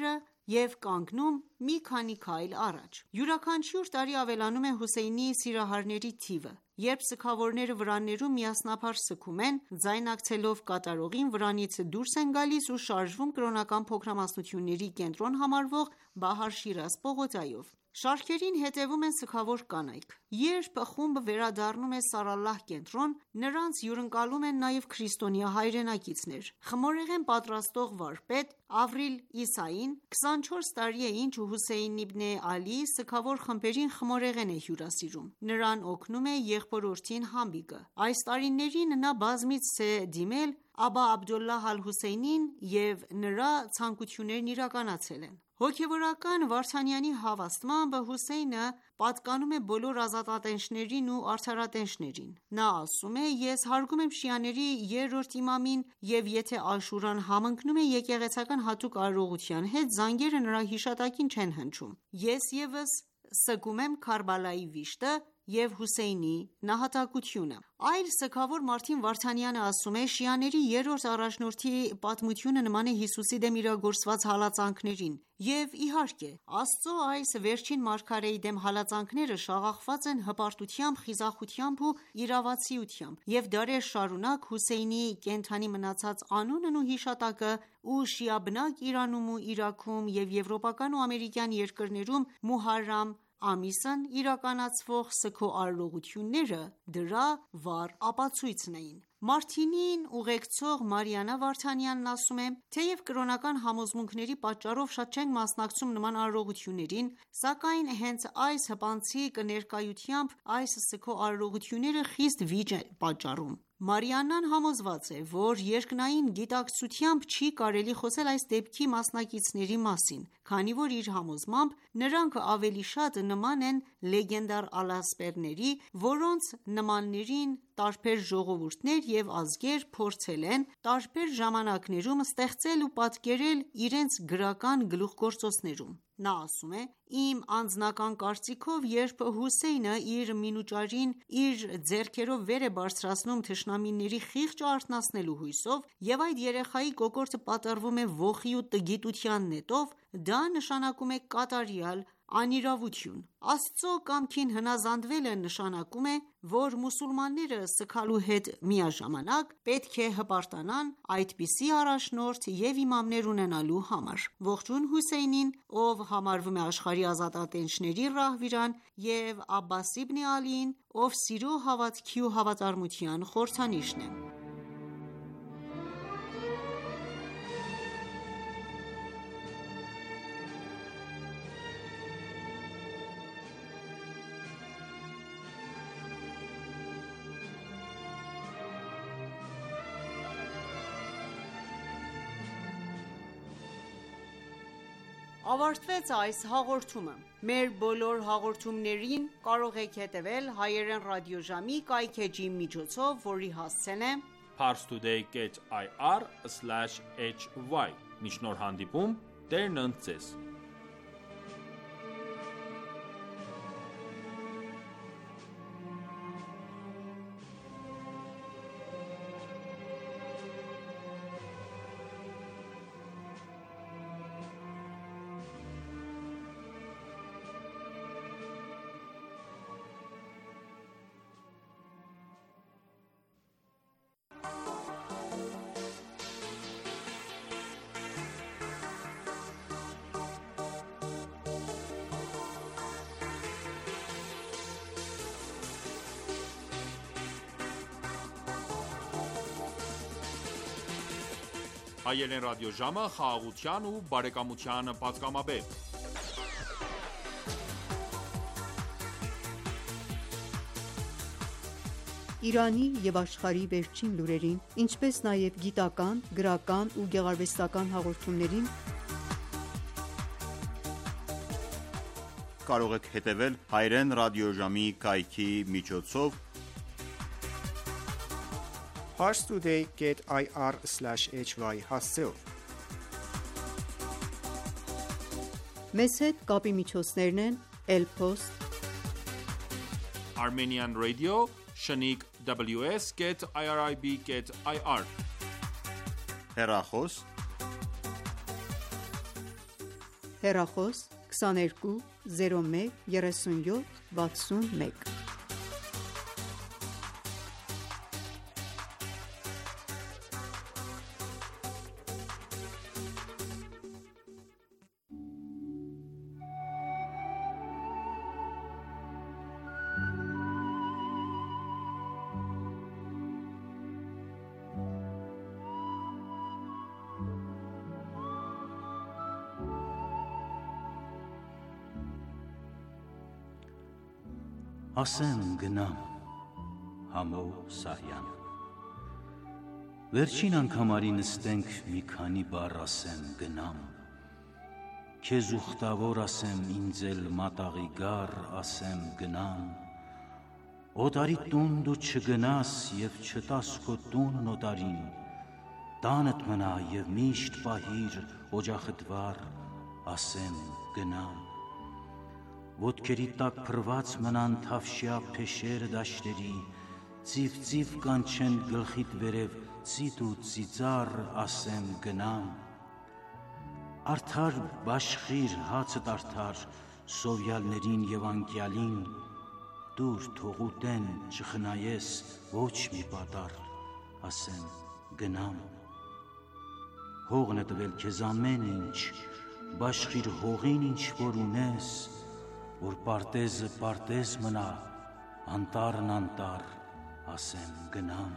և կանգնում մի քանի քայլ առաջ: Յուրաքանչյուր տարի ավելանում է Հոսեյնի սիրահարների թիվը: Երբ սգավորները վրաններում միասնաբար սգում են, ձայնակցելով կատարողին, վրանից դուրս են գալիս ու շարժվում կրոնական փոքրամասնությունների կենտրոն համարվող Բահար Շիրազ պողոտայով: Շարքերին հետևում են սգավոր կանայք: Երբ խումբը վերադառնում է Սարալլահ կենտրոն, նրանց հյուրընկալում են նաև քրիստոնյա հայրենակիցներ: Խմորեղեն պատրաստող վարպետ Ավրիլ Իսային 24 տարի է ինչ Հոսեյն Իբն Ալիի սգավոր խմբերին խմորեղեն է հյուրասիրում: Նրան օգնում է եղբորորդին Հանբիգը: Այս տարիներին նա բազմիցս է դիմել Աբա Աբդոլլահ Ալ-Հոսեյնին և նրա ցանկություններն իրականացել են: Հոգևորական Վարդանյանի հավաստմամբ, Հոսեյնը պատկանում է բոլոր ազատատենչներին ու արդարատենչներին: Նա ասում է. «Ես հարգում եմ շիաների երրորդ իմամին և եթե Աշուրան համընկնում է եկեղեցական հատուկ արարողության հետ, զանգերը նրա հիշատակին չեն հնչում: Ես ևս սգում եմ Քարբալայի վիշտը և Հոսեյնի նահատակությունը»: Այլ սգավոր Մարտին Վարդանյանը ասում է. «Շիաների երրորդ առաջնորդի պատմությունը նման է Հիսուսի դեմ իրագործված հալածանքներին և իհարկե Աստծո այս վերջին մարգարեի դեմ հալածանքները շաղախված են հպարտությամբ, խիզախությամբ ու իրավացիությամբ և դարեր շարունակ Հոսեյնի կենդանի մնացած անունն ու հիշատակը ու շիաբնակ Իրանում ու Իրաքում և եվրոպական ու ամերիկյան երկրներում Մոհարրամ ամիսն իրականացվող սգո արարողությունները դրա վառ ապացույցն էին»: Մարտինին ուղեկցող Մարիաննա Վարդանյանն ասում է. «Թեև կրոնական համոզմունքների պատճառով շատ չենք մասնակցում նման արարողություններին, սակայն հենց այս հպանցիկ ներկայությամբ այս սգո արարողությունները խիստ վիճ են պատճառում»: Մարիաննան համոզված է, որ երկնային գիտակցությամբ չի կարելի խոսել այս դեպքի մասնակիցների մասին, քանի որ իր համոզմամբ նրանք ավելի շատ նման են լեգենդար առասպելների, որոնց նմաններին տարբեր ժողովուրդներ և ազգեր փորձել են տարբեր ժամանակներում ստեղծել ու պատկերել իրենց գրական գլուխգործոցներում: Նա ասում է. «Իմ անձնական կարծիքով, երբ Հոսեյնը իր մինուճարին իր ձեռքերով վեր է բարձրացնում թշնամիների խիղճը արթնացնելու հույսով և այդ երեխայի կոկորդը պատռվում է ոխի ու տգիտության նետով, դա նշանակում է կատարյալ անիրավություն: Աստծո կամքին հնազանդվելը նշանակում է, որ մուսուլմանները սգալու հետ միաժամանակ պետք է հպարտանան այդպիսի առաջնորդ և իմամներ ունենալու համար: Ողջույն Հոսեյնին, ով համարվում է աշխարհի ազատատենչների ռահվիրան և Աբբաս Իբն Ալիին, ով սիրո, հավատքի ու հավատարմության խորհրդանիշն է»: Ավարտվեց այս հաղորդումը: Մեր բոլոր հաղորդումներին կարող եք հետևել հայերեն ռադիոժամի կայքէջի միջոցով, որի հասցեն է
parstoday.ir/hy: Մինչ նոր հանդիպում, Տերն ընդ Ձեզ: Հայերեն ռադիոժամը խաղաղության ու բարեկամության պատգամաբեր:
Իրանի և աշխարհի վերջին լուրերին, ինչպես նաև գիտական, գրական ու գեղարվեստական հաղորդումներին
կարող եք հետևել հայերեն ռադիոժամի կայքի միջոցով
parstoday.ir/hy հասցեով:
Մեզ հետ կապի միջոցներն են Elpost
Armenian Radio Shaniq WS@irib.ir
հեռախոս
հեռախոս 22 01 37 61։
Ասեմ գնամ, Համո Սահյան, վերջին անգամ արի նստենք մի քանի բառ ասեմ գնամ, քեզ ուխտավոր ասեմ ինձ էլ մատաղի գար ասեմ գնամ, օտարի տուն դու չգնաս և չտաս քո տունն օտարին, տանդ մնա և միշտ պահիր օջախդ վառ ասեմ գնամ, ոտքերի տակ փռված մնան թավշյա փեշերը դաշտերի, ծիվ-ծիվ կանչեն գլխիդ վերև ծիտ ու ծիծառ ասեմ գնամ, արդար բաշխիր հացդ արդար սովյալներին և անկյալին, դուր թող ուտեն չխնայես ոչ մի պատառ ասեմ գնամ, հողն է տվել քեզ ամեն ինչ, բաշխիր հողին ինչ որ ունես, որ պարտեզը պարտեզ մնա, անտառն անտառ ասեմ գնամ,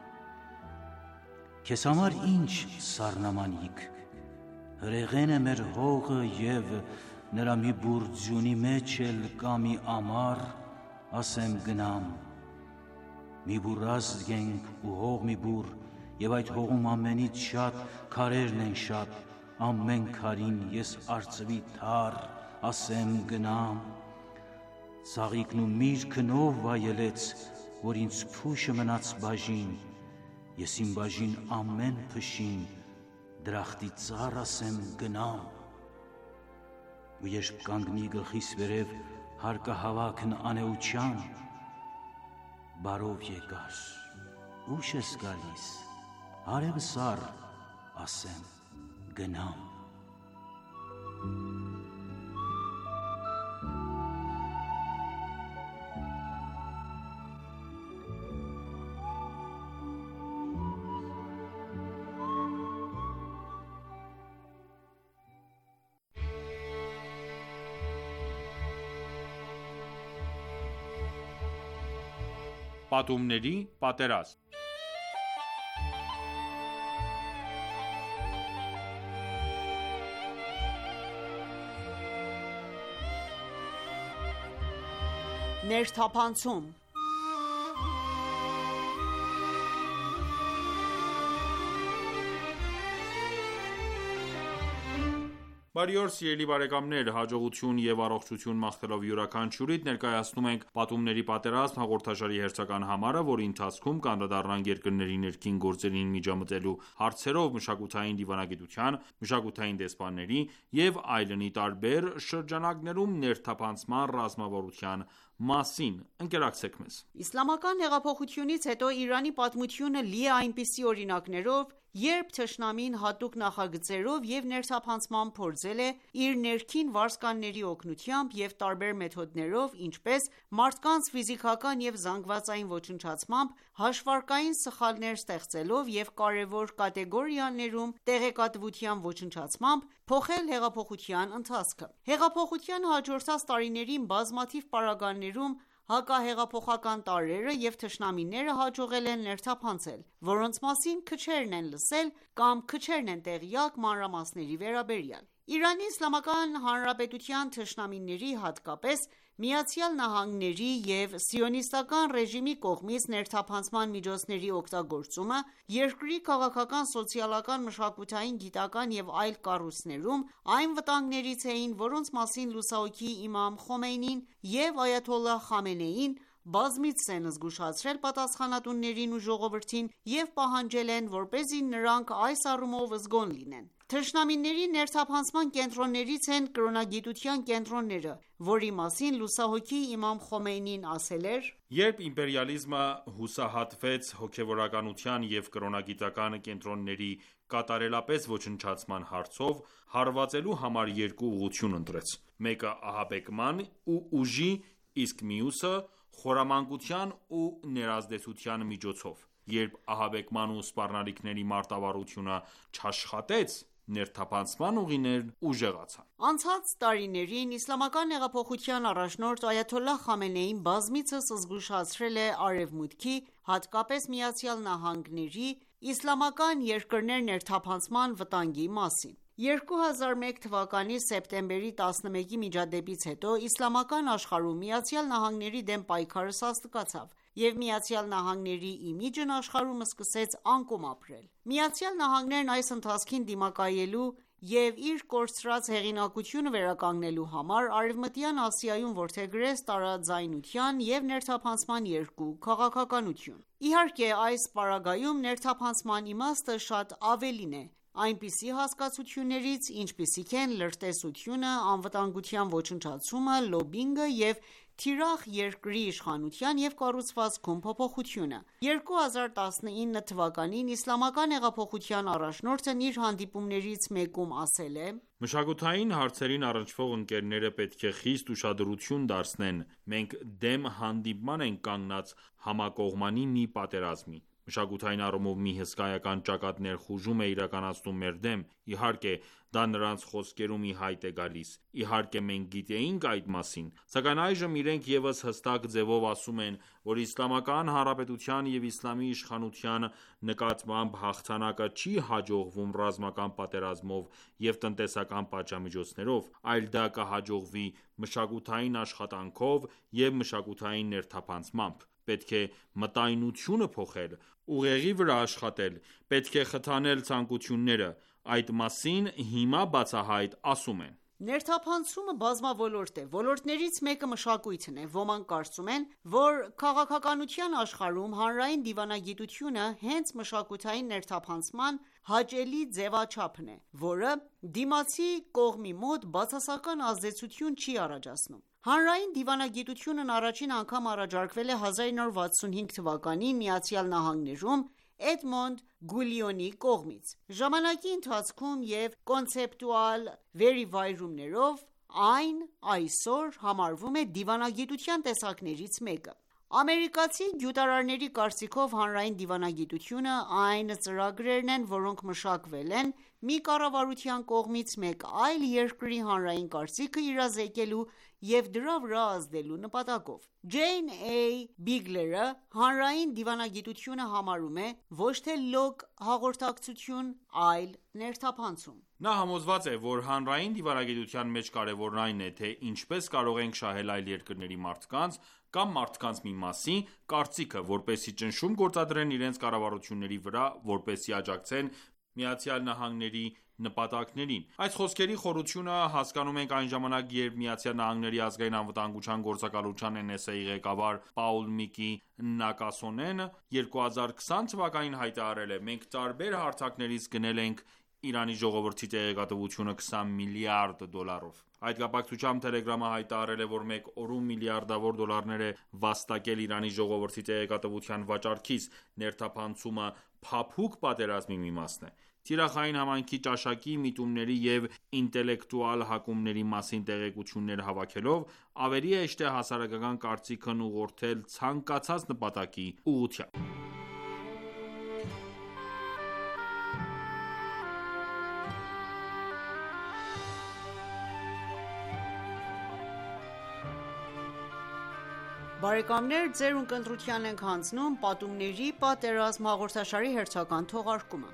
քեզ համար ինչ սառնամանիք, հրեղեն է մեր հողը և նրա մի բուր ձյունի մեջ էլ կա մի ամառ ասեմ գնամ, մի բուր ազգենք ու հող մի բուր և այդ հողում ամենից շատ քարերն են շատ, ամեն քարին ես արծվի թառ ասեմ գնամ, ծաղիկն ու միրգն ով վայելեց, որ ինձ փուշը մնաց բաժին, ես իմ բաժին ամեն փշին դրախտի ծառ ասեմ գնամ, ու երբ կանգնի գլխիս վերև հարկահավաքն անեության, բարով եկար, ուշ ես գալիս, արևը սառ ասեմ գնամ,
Պատումների պատերազմ։
Ներթափանցում։
Բարի օր, սիրելի բարեկամներ, հաջողություն և առողջություն մաղթելով յուրաքանչյուրիդ ներկայացնում ենք «Պատումների պատերազմ» հաղորդաշարի հերթական համարը, որի ընթացքում կանդրադառնանք երկրների ներքին գործերին միջամտելու հարցերով մշակութային դիվանագիտության, մշակութային դեսպանների և այլնի տարբեր շրջանակներում ներթափանցման ռազմավարության մասին։ Ընկերակցեք մեզ։
Իսլամական հեղափոխությունից հետո Իրանի պատմությունը լի է այնպիսի օրինակներով, երբ թշնամին հատուկ նախագծերով և ներթափանցմամբ փորձել է իր ներքին վարձկանների օգնությամբ և տարբեր մեթոդներով, ինչպես մարդկանց ֆիզիկական և զանգվածային ոչնչացմամբ, հաշվարկային սխալներ ստեղծելով և կարևոր կատեգորիաներում տեղեկատվության ոչնչացմամբ, փոխել հեղափոխության ընթացքը։ Հեղափոխությանը հաջորդած տարիներին բազմաթիվ պարագաներում հակահեղափոխական տարրերը և թշնամիները հաջողել են ներթափանցել, որոնց մասին քչերն են լսել կամ քչերն են տեղյակ մանրամասների վերաբերյալ։ Իրանի Իսլամական Հանրապետության թշնամիների, հատկապես ԱՄՆ-ի և Սիոնիստական ռեժիմի կողմից ներթափանցման միջոցների օգտագործումը երկրի քաղաքական, սոցիալական, մշակութային, գիտական և այլ կառույցներում այն վտանգներից էին, որոնց մասին լուսահոգի Իմամ Խոմեյնին և Այաթոլլահ Խամենեին բազմիցս են զգուշացրել պատասխանատուներին ու ժողովրդին և պահանջել են, որպեսզի նրանք այս առումով զգոն լինեն։ Թշնամիների ներթափանցման կենտրոններից են կրոնագիտության կենտրոնները, որի մասին լուսահոգի Իմամ Խոմեյնին ասել էր.
«Երբ իմպերիալիզմը հուսահատվեց հոգևորականության և կրոնագիտական կենտրոնների կատարելապես ոչնչացման հարցով, հարվածելու համար երկու ուղղություն ընտրեց: Մեկը ահաբեկման ու ուժի, իսկ մյուսը՝ խորամանկության ու ներազդեցության միջոցով: Երբ ահաբեկման ու սպառնալիքների մարտավարությունը չաշխատեց, ներթափանցման ուղիներն ուժեղացան»:
Անցած տարիներին Իսլամական հեղափոխության առաջնորդ Այաթոլլահ Խամենեին բազմիցս զգուշացրել է Արևմուտքի, հատկապես ԱՄՆ-ի, իսլամական երկրներ ներթափանցման վտանգի մասին: 2001 թվականի սեպտեմբերի 11-ի միջադեպից հետո իսլամական աշխարհում ԱՄՆ-ի դեմ պայքարը սաստկացավ, և ԱՄՆ-ի իմիջն աշխարհում սկսեց անկում ապրել: ԱՄՆ-ն այս ընթացքին դիմակայելու և իր կորցրած հեղինակությունը վերականգնելու համար Արևմտյան Ասիայում որդեգրեց տարաձայնության և ներթափանցման երկու քաղաքականություն: Իհարկե, այս պարագայում ներթափանցման իմաստը շատ ավելին է, այնպիսի հասկացություններից, ինչպիսիք են լրտեսությունը, անվտանգության ոչնչացումը, լոբբինգը և թիրախ երկրի իշխանության և կառուցվածքում փոփոխությունը: 2019 թվականին Իսլամական հեղափոխության առաջնորդն իր հանդիպումներից մեկում ասել է.
«Մշակութային հարցերին առնչվող ընկերները պետք է խիստ ուշադրություն դարձնեն: Մենք դեմ հանդիման ենք կանգնած համակողմանի մի պատերազմի: Մշակութային առումով մի հսկայական ճակատ ներխուժում է իրականացնում մեր դեմ: Իհարկե, դա նրանց խոսքերում ի հայտ է գալիս: Իհարկե, մենք գիտեինք այդ մասին: Սակայն այժմ իրենք ևս հստակ ձևով ասում են, որ Իսլամական Հանրապետության և իսլամի իշխանության նկատմամբ հաղթանակը չի հաջողվում ռազմական պատերազմով և տնտեսական պատժամիջոցներով, այլ դա կհաջողվի մշակութային աշխատանքով և մշակութային ներթափանցմամբ: Պետք է մտայնությունը փոխել, ուղեղի վրա աշխատել, պետք է խթանել ցանկությունները: Այդ մասին հիմա բացահայտ ասում են»:
Ներթափանցումը բազմաոլորտ է: Ոլորտներից մեկը մշակույթն է: Ոմանք կարծում են, որ քաղաքականության աշխարհում հանրային դիվանագիտությունը հենց մշակութային ներթափանցման հաճելի ձևաչափն է, որը դիմացի կողմի մոտ բացասական ազդեցություն չի առաջացնում: Հանրային դիվանագիտությունն առաջին անգամ առաջարկվել է 1965 թվականին ԱՄՆ-ում Էդմոնդ Գուլիոնի կողմից: Ժամանակի ընթացքում և կոնցեպտուալ վերիվայրումներով այն այսօր համարվում է դիվանագիտության տեսակներից մեկը: Ամերիկացի գյուտարարների կարծիքով հանրային դիվանագիտությունը այն ծրագրերն են, որոնք մշակվել են մի կառավարության կողմից մեկ այլ երկրի հանրային կարծիքը իրազեկելու և դրա վրա ազդելու նպատակով: Ջեյն Բիգլերը հանրային դիվանագիտությունը համարում է ոչ թե լոկ հաղորդակցություն, այլ ներթափանցում:
Նա համոզված է, որ հանրային դիվանագիտության մեջ կարևորն այն է, թե ինչպես կարող ենք շահել այլ երկրների մարդկանց կամ մարդկանց մի մասի կարծիքը, որպեսզի ճնշում գործադրեն իրենց կառավարությունների վրա, որպեսզի աջակցեն ԱՄՆ նպատակներին: Այս խոսքերի խորությունը հասկանում ենք այն ժամանակ, երբ ԱՄՆ ազգային անվտանգության գործակալության NSA ղեկավար Պաուլ Միկի Նակասոնեն 2020 թվականին հայտարարել է. «Մենք տարբեր հարթակներից գնել ենք Իրանի ժողովրդի տեղեկատվությունը $20 միլիարդ»: Այդ կապակցությամբ Թելեգրամը հայտարարել է, որ մեկ օրում միլիարդավոր դոլարներ է վաստակել Իրանի ժողովրդի տեղեկատվության վաճառքից: Ներթափանցումը փափուկ պատերազմի մի մասն է: Թիրախային համայնքի ճաշակի, միտումների և ինտելեկտուալ հակումների մասին տեղեկություններ հավաքելով ավելի հեշտ է հասարակական կարծիքն ուղղորդել ցանկացած նպատակի ուղղությամբ:
«Պատումների պատերազմ» հաղորդաշարի հերթական թողարկումը: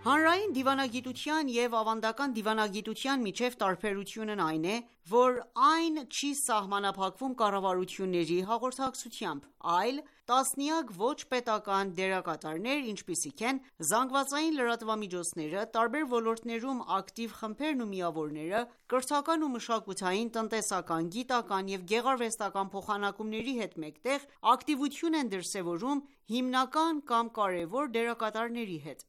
Հանրային դիվանագիտության և ավանդական դիվանագիտության միջև տարբերությունն այն է, որ այն չի սահմանափակվում կառավարությունների հաղորդակցությամբ, այլ տասնյակ ոչ պետական դերակատարներ, ինչպիսիք են զանգվածային լրատվամիջոցները, տարբեր ոլորտներում ակտիվ խմբերն ու միավորները, կրթական ու մշակութային, տնտեսական, գիտական և գեղարվեստական փոխանակումների հետ մեկտեղ, ակտիվություն են դրսևորում հիմնական կամ կարևոր դերակատարների հետ: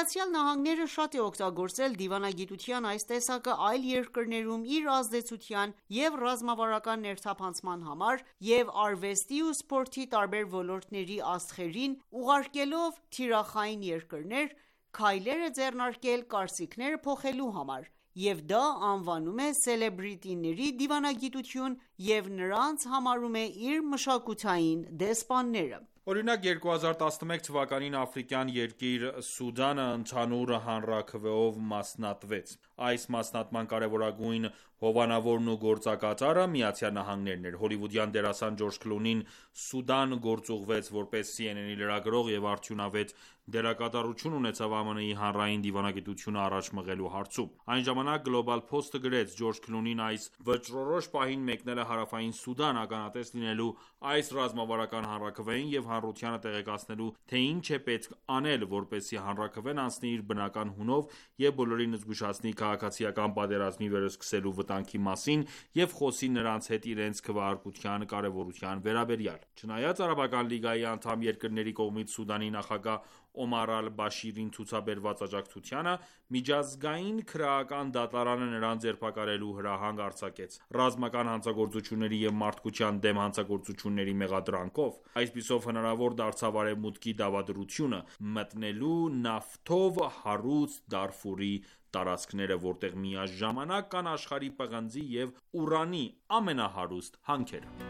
ԱՄՆ-ը շատ է օգտագործել դիվանագիտության այս տեսակը այլ երկրներում իր ազդեցության և ռազմավարական ներթափանցման համար և արվեստի ու սպորտի տարբեր ոլորտների աստղերին ուղարկելով թիրախային երկրներ, քայլեր է ձեռնարկել կարծիքները փոխելու համար և դա անվանում է սելեբրիտիների դիվանագիտություն և նրանց համարում է իր մշակութային դեսպանները:
Օրինակ 2011 թվականին աֆրիկյան երկիր Սուդանը ընդհանուր հանրաքվեով մասնատվեց: Այս մասնատման կարևորագույն հովանավորն ու գործակատարը ԱՄՆ-ն էր: Հոլիվուդյան դերասան Ջորջ Քլունին Սուդան գործուղվեց որպես CNN-ի լրագրող և արդյունավետ դերակատարություն ունեցավ ԱՄՆ-ի հանրային դիվանագիտությունը առաջ մղելու հարցում: Այն ժամանակ Global Post-ը գրեց. «Ջորջ Քլունին այս վճռորոշ պահին մեկնել է Հարավային Սուդան՝ ականատես լինելու այս ռազմավարական հանրաքվեին և հանրությանը տեղեկացնելու, թե ինչ է պետք անել, որպեսզի հանրաքվեն անցնի իր բնական հունով և բոլորին զգուշացնի քաղաքացիական պատերազմի վերսկսելու վտանգի մասին և խոսի նրանց հետ իրենց քվեարկության կարևորության վերաբերյալ»: Չնայած Արաբական լիգայի անդամ երկրների կողմից Սուդանի նախագահ Օմար Ալ-Բաշիրին ցուցաբերված աջակցությանը, Միջազգային քրեական դատարանը նրան ձերբակալելու հրահանգ արձակեց՝ ռազմական հանցագործությունների և մարդկության դեմ հանցագործությունների մեղադրանքով: Այսպիսով հնարավոր դարձավ Արևմուտքի դավադրությունը՝ մտնելու նավթով հարուստ Դարֆուրի տարածքները, որտեղ միաժամանակ կան աշխարհի պղնձի և ուրանի ամենահարուստ հանքերը: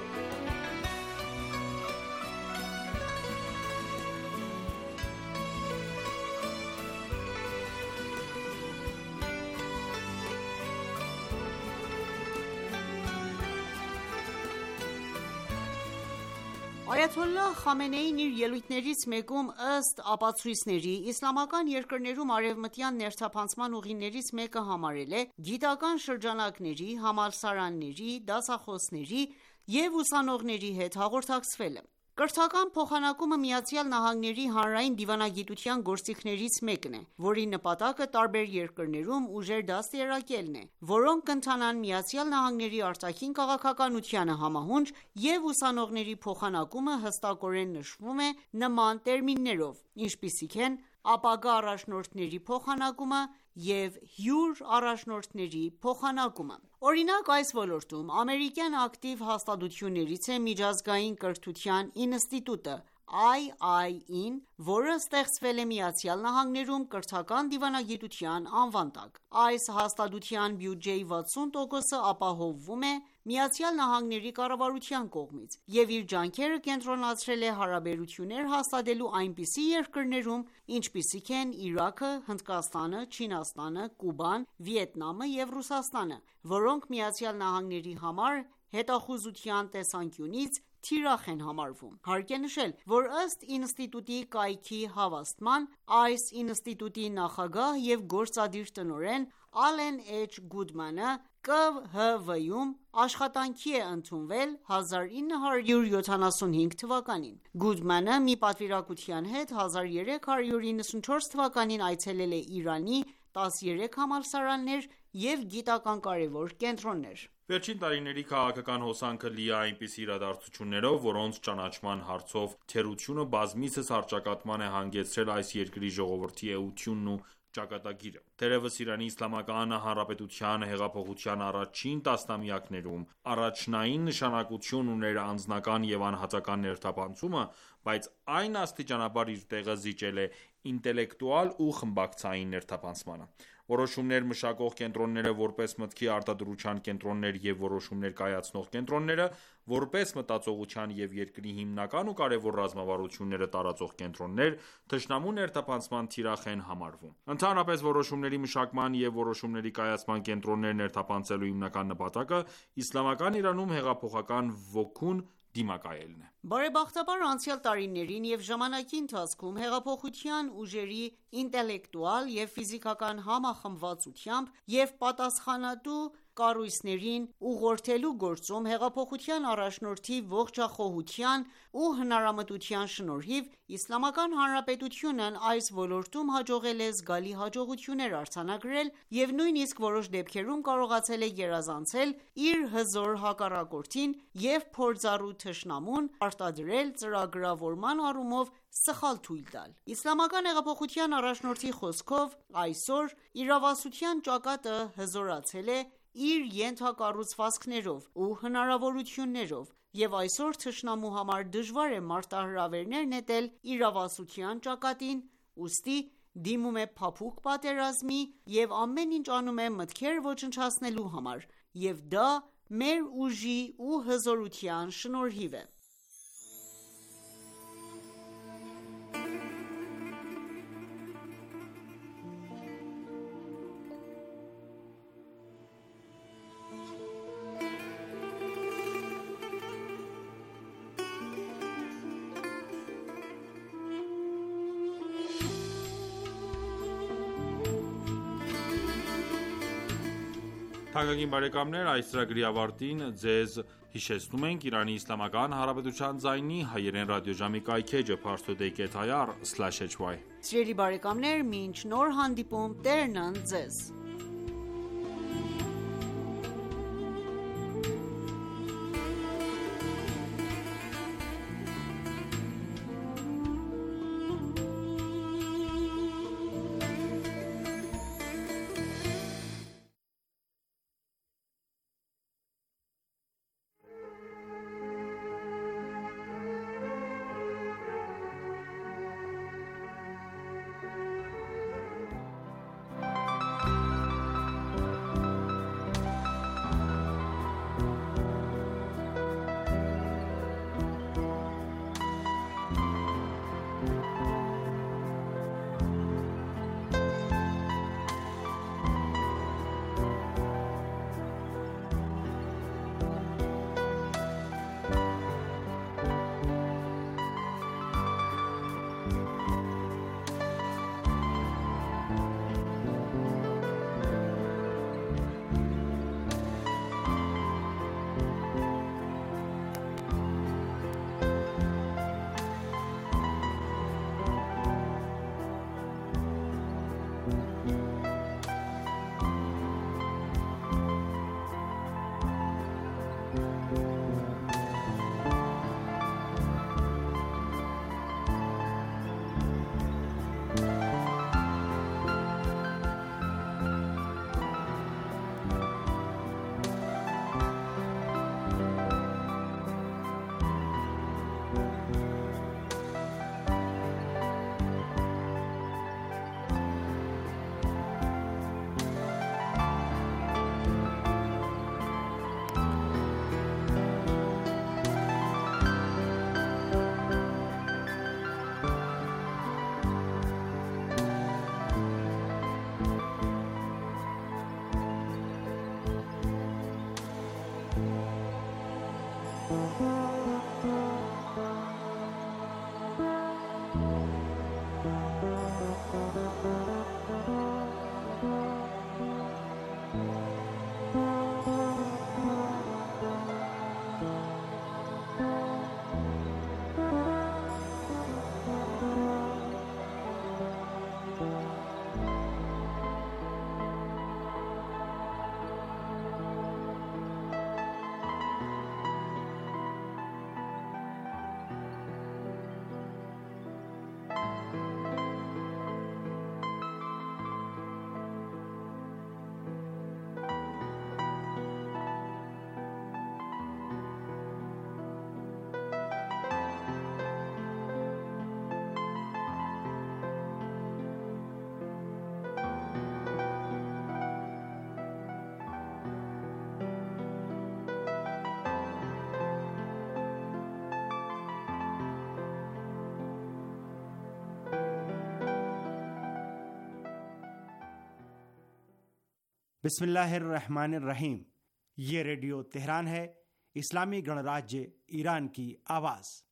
Այաթոլլահ Խամենեին իր ելույթներից մեկում, ըստ ապացույցների, իսլամական երկրներում արևմտյան ներթափանցման ուղիներից մեկը համարել է գիտական շրջանակների, համալսարանների, դասախոսների և ուսանողների հետ հաղորդակցվելը: Կրթական փոխանակումը ԱՄՆ-ի հանրային դիվանագիտության գործիքներից մեկն է, որի նպատակը տարբեր երկրներում ուժեր դաստիարակելն է, որոնք կընդհանան ԱՄՆ-ի արտաքին քաղաքականությանը համահունչ և ուսանողների փոխանակումը հստակորեն նշվում է նման տերմիններով, ինչպիսիք են ապագա առաջնորդների փոխանակումը և հյուր առաջնորդների փոխանակումը: Օրինակ, այս ոլորտում ամերիկյան ակտիվ հաստատություններից է Միջազգային կրթության ինստիտուտը (IIE), որը ստեղծվել է ԱՄՆ-ում կրթական դիվանագիտության անվան տակ: Այս հաստատության բյուջեի 60%-ը ապահովվում է ԱՄՆ կառավարության կողմից և իր ջանքերը կենտրոնացրել է հարաբերություններ հաստատելու այնպիսի երկրներում, ինչպիսիք են Իրաքը, Հնդկաստանը, Չինաստանը, Կուբան, Վիետնամը և Ռուսաստանը, որոնք ԱՄՆ-ի համար հետախուզության տեսանկյունից թիրախ են համարվում: Հարկ է նշել, որ ըստ ինստիտուտի կայքի հավաստման, այս ինստիտուտի նախագահ և գործադիր տնօրեն Ալեն Էչ. Գուդմանը ԿՀՎ-ում աշխատանքի է ընդունվել 1975 թվականին: Գուդմանը մի պատվիրակության հետ 1394 թվականին այցելել է Իրանի 13 համալսարաններ և գիտական կարևոր կենտրոններ:
Վերջին տարիների քաղաքական հոսանքը լի է այնպիսի իրադարձություններով, որոնց ճանաչման հարցով թերությունը բազմիցս առճակատման է հանգեցրել այս երկրի ժողովրդի էությունն ու ճակատագիրը: Թերևս Իրանի Իսլամական Հանրապետության հեղափոխության առաջին տասնամյակներում առաջնային նշանակություն ուներ անձնական և անհատական ներթափանցումը, բայց այն աստիճանաբար իր տեղը զիջել է ինտելեկտուալ ու խմբակցային ներթափանցմանը: Որոշումներ մշակող կենտրոնները որպես մտքի արտադրության կենտրոններ և որոշումներ կայացնող կենտրոնները որպես մտածողության և երկրի հիմնական ու կարևոր ռազմավարությունները տարածող կենտրոններ, թշնամու ներթափանցման թիրախ են համարվում: Ընդհանրապես, որոշումների մշակման և որոշումների կայացման կենտրոններ ներթափանցելու հիմնական նպատակը իսլամական Իրանում հեղափոխական ոգուն դիմակայելն է։
Բարեբախտաբար անցյալ տարիներին և ժամանակի ընթացքում հեղափոխության ուժերի ինտելեկտուալ և ֆիզիկական համախմբվածությամբ և պատասխանատու կառույցներին ուղղորդելու գործում հեղափոխության առաջնորդի ողջախոհության ու հնարամտության շնորհիվ Իսլամական Հանրապետությունն այս ոլորտում հաջողել է զգալի հաջողություններ արձանագրել և նույնիսկ որոշ դեպքերում կարողացել է գերազանցել իր հզոր հակառակորդին և փորձառու թշնամուն պարտադրել ծրագրավորման առումով սխալ թույլ տալ: Իսլամական հեղափոխության առաջնորդի խոսքով, այսօր իրավասության ճակատը հզորացել է իր ենթակառուցվածքներով ու հնարավորություններով, և այսօր թշնամու համար դժվար է մարտահրավերներ նետել իրավասության ճակատին, ուստի դիմում է փափուկ պատերազմի և ամեն ինչ անում է մտքեր ոչնչացնելու համար, և դա մեր ուժի ու հզորության շնորհիվ է:
Թանկագին բարեկամներ, այս ծրագրի ավարտին ձեզ հիշեցնում ենք Իրանի Իսլամական Հանրապետության ձայնի հայերեն ռադիոժամի կայքէջը parstoday.ir/hy:
Սիրելի բարեկամներ, մինչ նոր հանդիպում, Տերն ընդ ձեզ:
बिस्मिल्लाहिर्रहमानिर्रहीम। ये radio Tehran है। इस्लामी गणराज्य ईरान की आवाज़।